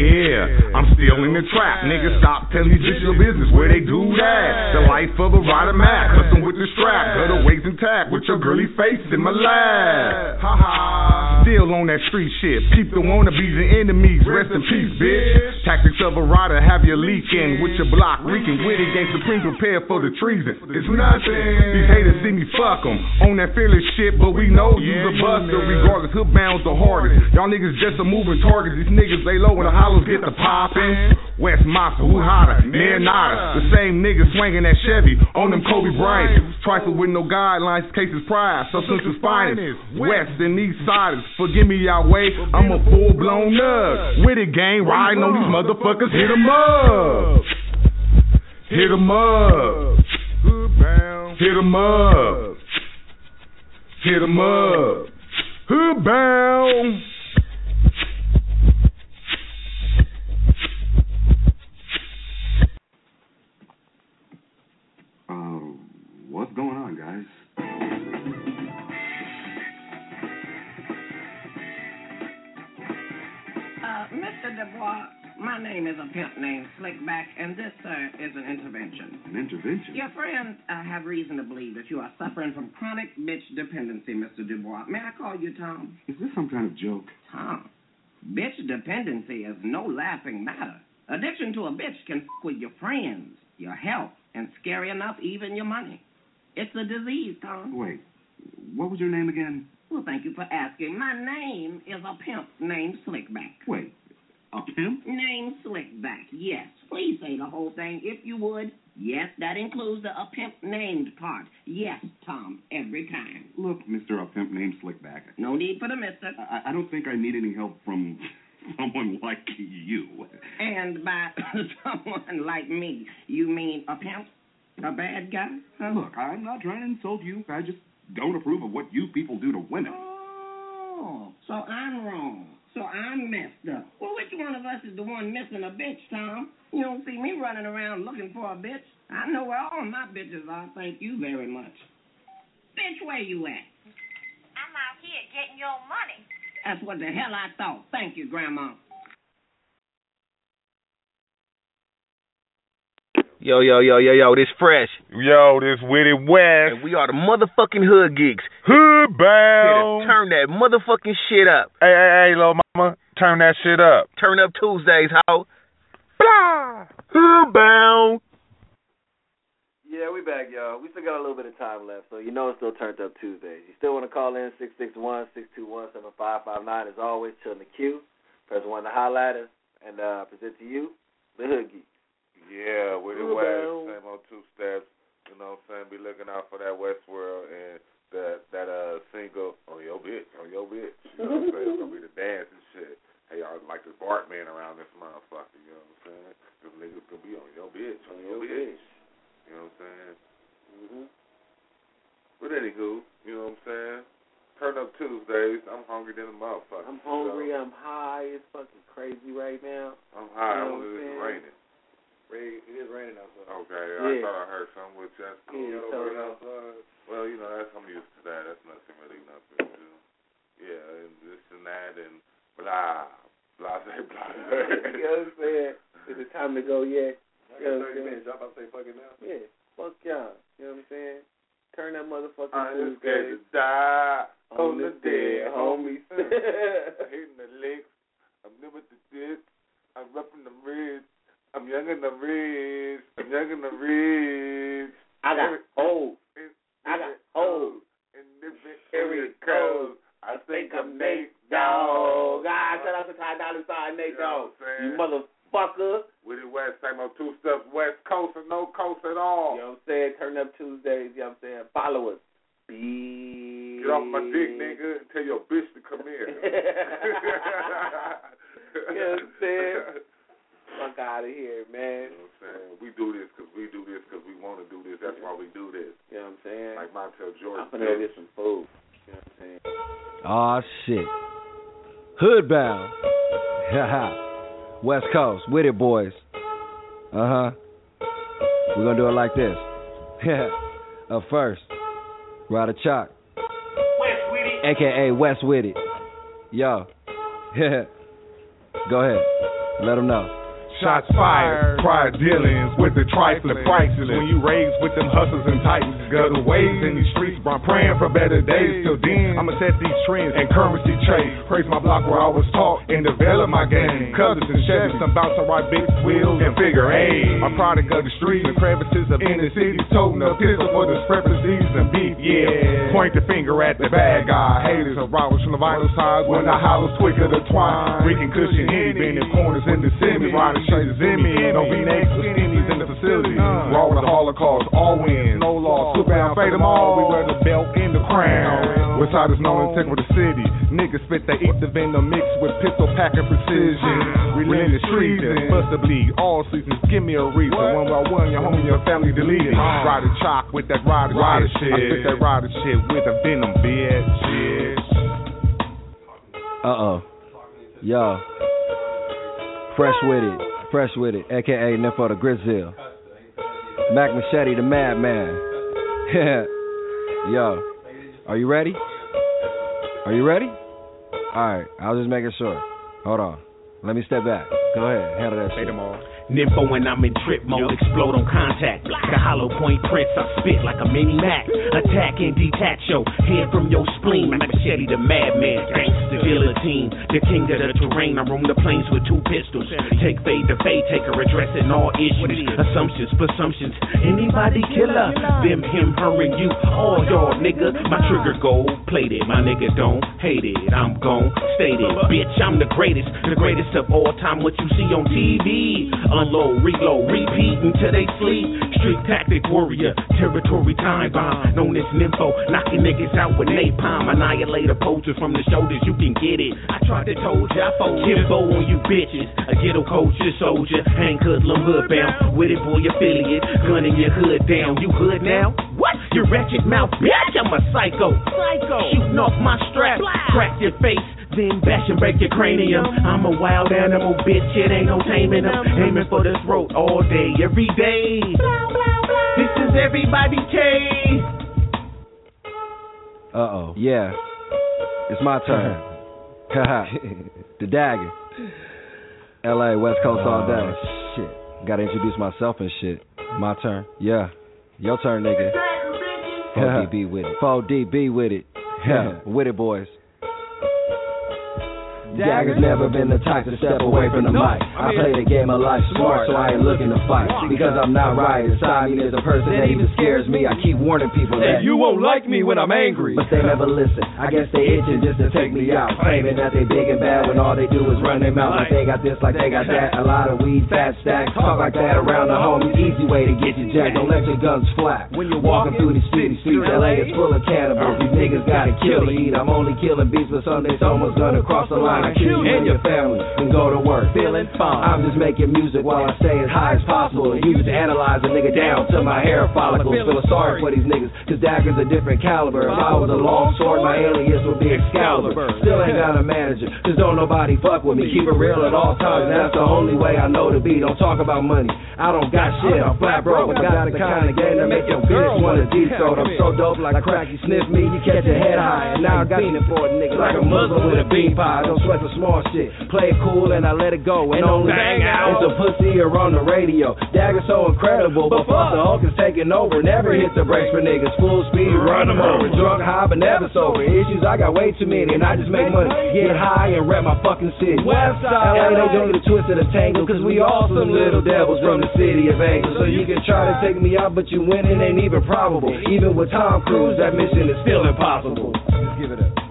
Yeah, I'm still in the trap. Niggas stop telling you just your business where they do that. The life of a rider Mac, custom with the strap. Got her waist intact with your girly face in my lap. Ha ha. Still on that street shit. Peep the wannabes and enemies. Rest in peace, bitch. Tactics of a rider have you leaking with your block reeking. With it, gang supreme, prepare for the treason. It's nothing. These haters see me fuck them on that fearless shit, but we know you's a buster. Regardless, hood bound's the hardest. Y'all niggas just a moving targets. These niggas lay low in the hollows get the poppin'. West Massa, who hotter? Near nada. The same niggas swinging that Chevy on them Kobe Bryants. Trifle with no guidelines, cases pride, substance is finest. West and East Siders, forgive me y'all way, I'm a full blown nug. With it, gang, riding on these motherfuckers, hit 'em up. Hit 'em up. Hit 'em up. Hit 'em up. Hood bound. What's going on, guys? Mr. Dubois, My name is a pimp named Slickback, and this, sir, is an intervention. An intervention? Your friends have reason to believe that you are suffering from chronic bitch dependency, Mr. Dubois. May I call you Tom? Is this some kind of joke? Tom, bitch dependency is no laughing matter. Addiction to a bitch can f with your friends, your health, and scary enough, even your money. It's a disease, Tom. Wait, what was your name again? Well, thank you for asking. My name is a pimp named Slickback. Wait, a pimp? Named Slickback, yes. Please say the whole thing, if you would. Yes, that includes the a pimp named part. Yes, Tom, every time. Look, Mr. A Pimp named Slickback. No need for the mister. I don't think I need any help from someone like you. And by someone like me, you mean a pimp? A bad guy? Huh? Look, I'm not trying to insult you. I just don't approve of what you people do to women. Oh, so I'm wrong. So I'm messed up. Well, which one of us is the one missing a bitch, Tom? You don't see me running around looking for a bitch. I know where all my bitches are, thank you very much. Bitch, where you at? I'm out here getting your money. That's what the hell I thought. Thank you, Grandma. Yo, this Fresh. Yo, this Witty West. And we are the motherfucking Hood Geeks. Hood bound. Turn that motherfucking shit up. Hey, little mama, turn that shit up. Turn up Tuesdays, ho. Blah. Hood bound. Yeah, we back, y'all. We still got a little bit of time left, so you know it's still Turned Up Tuesdays. You still want to call in 661-621-7559. As always, chill in the queue. Press 1 to highlight us and present to you the Hood Geeks. Yeah, with the West, same on 2 steps. You know what I'm saying? Be looking out for that Westworld and that single on your bitch. You know what I'm saying? It's gonna be the dance and shit. Hey, y'all like the Bartman around this motherfucker. You know what I'm saying? Them niggas gonna be on your bitch. You know what I'm saying? Mm-hmm. But anywho, you know what I'm saying? Turn Up Tuesdays. I'm hungry than a motherfucker. I'm hungry. So. I'm high. It's fucking crazy right now. I'm high. You know it's raining. It is raining outside. Okay, yeah. I thought I heard something with you. That's cool. Yeah, it's raining outside. Well, you know, I'm used to that. That's nothing really nothing to do. Yeah, and this and that and blah, blah, blah, blah. You know what I'm saying? Is it time to go yet? You know what I'm saying? Y'all about to say fuck it now? Yeah, fuck y'all. You know what I'm saying? Turn that motherfucker I'm scared to die on the dead, homies. Hitting the licks. I'm new with the dip. I'm repping the ribs. I'm young and the rich. I'm young and the rich. I got old. In different area codes. I think I'm Nate Dogg. Shout out to Ty Dolla $ign, Nate Dogg. You motherfucker. With the West, same on 2 steps, West Coast and no coast at all. You know what I'm saying? Turn Up Tuesdays. You know what I'm saying? Follow us. Be. Get off my dick, nigga, and tell your bitch to come here. You know what I'm saying? Fuck out of here, man. You know what I'm saying? We do this because we want to do this. That's why we do this. You know what I'm saying? Like Montel Jordan. I'm finna go get some food. You know what I'm saying? Aw, shit. Hoodbound. West Coast. With it, boys. Uh-huh. We're going to do it like this. Up first, Ryder Chalk. West Witty. A.K.A. West Witty. Yo. Go ahead. Let them know. Shots fired, prior dealings with the trifling priceless. When you raised with them hustlers and titans, gutter ways in these streets, bro, I'm praying for better days. Till then, I'ma set these trends and currency trade. Praise my block where I was taught and develop my game. Cousins and Chevys, I'm about to ride big wheels and figure eight. I'm product of the streets, the crevices of inner cities, toting a pistol for discrepancies and beef, yeah. Point the finger at the bad guy. Haters are robbers from the vital sides when the hollows twicker the twine. Freaking cushion hitty, bending corners in the semi, riding traders in me. No V-necks or skinnies in the facility. Raw with the Holocaust, all wins, no loss. Super down, fade them all. We wear the belt in the crown. Westside is known as tech with the city. Niggas spit, they eat the venom mixed with pistol packing precision. Relentless treason, bust the bleed. All seasons, give me a reason. One by one, your home and your family deleted. Ryder Chalk with that rider shit. I spit that rider shit with a venom, bitch. Yo. Fresh with it, a.k.a. Nympho the Grizzle. Mac Machete the Madman. Yo, are you ready? Alright, I was just making sure. Hold on, let me step back. Go ahead, handle that shit. Nympho when I'm in trip mode, explode on contact. The hollow point prints, I spit like a mini Mac. Attack and detach your head from your spleen. Machete the madman, gangsta guillotine. The king of the terrain, I roam the plains with 2 pistols. Take fade to fade, taker addressing all issues. Assumptions, presumptions, anybody killer. Them, him, her, and you, all y'all nigga. My trigger gold plated, my nigga don't hate it. I'm gon' state it, bitch, I'm the greatest of all time. What you see on TV, unload, reload, repeat until they sleep. Street tactic warrior, territory time bomb, known as Nympho, knocking niggas out with napalm. Annihilator poacher from the shoulders, you can get it. I tried to told ya, I fold Kimbo on you bitches. A ghetto culture soldier, hang hoodlum, hood bound, with it boy affiliate, gunning your hood down. You hood now? What? You wretched mouth bitch, I'm a psycho. Shooting off my strap, crack your face, then bash and break your cranium. I'm a wild animal, bitch, it ain't no taming them. Aiming for the throat all day, every day. This is everybody K. Uh-oh. Yeah. It's my turn. The dagger. LA, West Coast all day. Shit. Gotta introduce myself and shit. My turn. Yeah. Your turn, nigga. 4DB with it. 4DB with it. Yeah. With it, boys. Dagger's never been the type to step away from the mic. I play the game of life smart, so I ain't looking to fight. Because I'm not right inside me, there's a person that even scares me. I keep warning people that you won't like me when I'm angry, but they never listen. I guess they itching just to take me out, claiming that they big and bad when all they do is run their mouth like they got this, like they got that. A lot of weed, fat stacks, talk like that around the homie. Easy way to get you jacked. Don't let your guns flap when you're walking through these city streets. LA is full of cannibals. These niggas gotta kill to eat. I'm only killing beats, but Sunday's almost gonna cross the line. I kill you and your family and go to work feeling fine. I'm just making music while I stay as high as possible. Use it to analyze a nigga down to my hair follicles. Feeling sorry for these niggas, cause Dagger's a different caliber. If I was a long sword, my alias would be Excalibur. Still ain't got a manager, cause don't nobody fuck with me. Keep it real at all times, that's the only way I know to be. Don't talk about money, I don't got shit. I'm flat broke, I got the kind of game that make your bitch wanna decode. I'm so dope like crack, you sniff me, you catch your head high. And now I got it for a nigga like a Muslim with a bean pie. Don't sweat the small shit, play it cool and I let it go. And only bang out, it's a pussy or on the radio. Dagger's so incredible, but fuck the Hulk is taking over. Never hit the brakes for niggas, full speed, run them over. Drunk, high, but never sober. Issues, I got way too many, and I just make money, get high and rep my fucking city. Westside, LA, they do the twist of the tangle, cause we all some little devils from the city of angels. So you can try to take me out, but you winning ain't even probable. Even with Tom Cruise, that mission is still impossible. Let's give it up.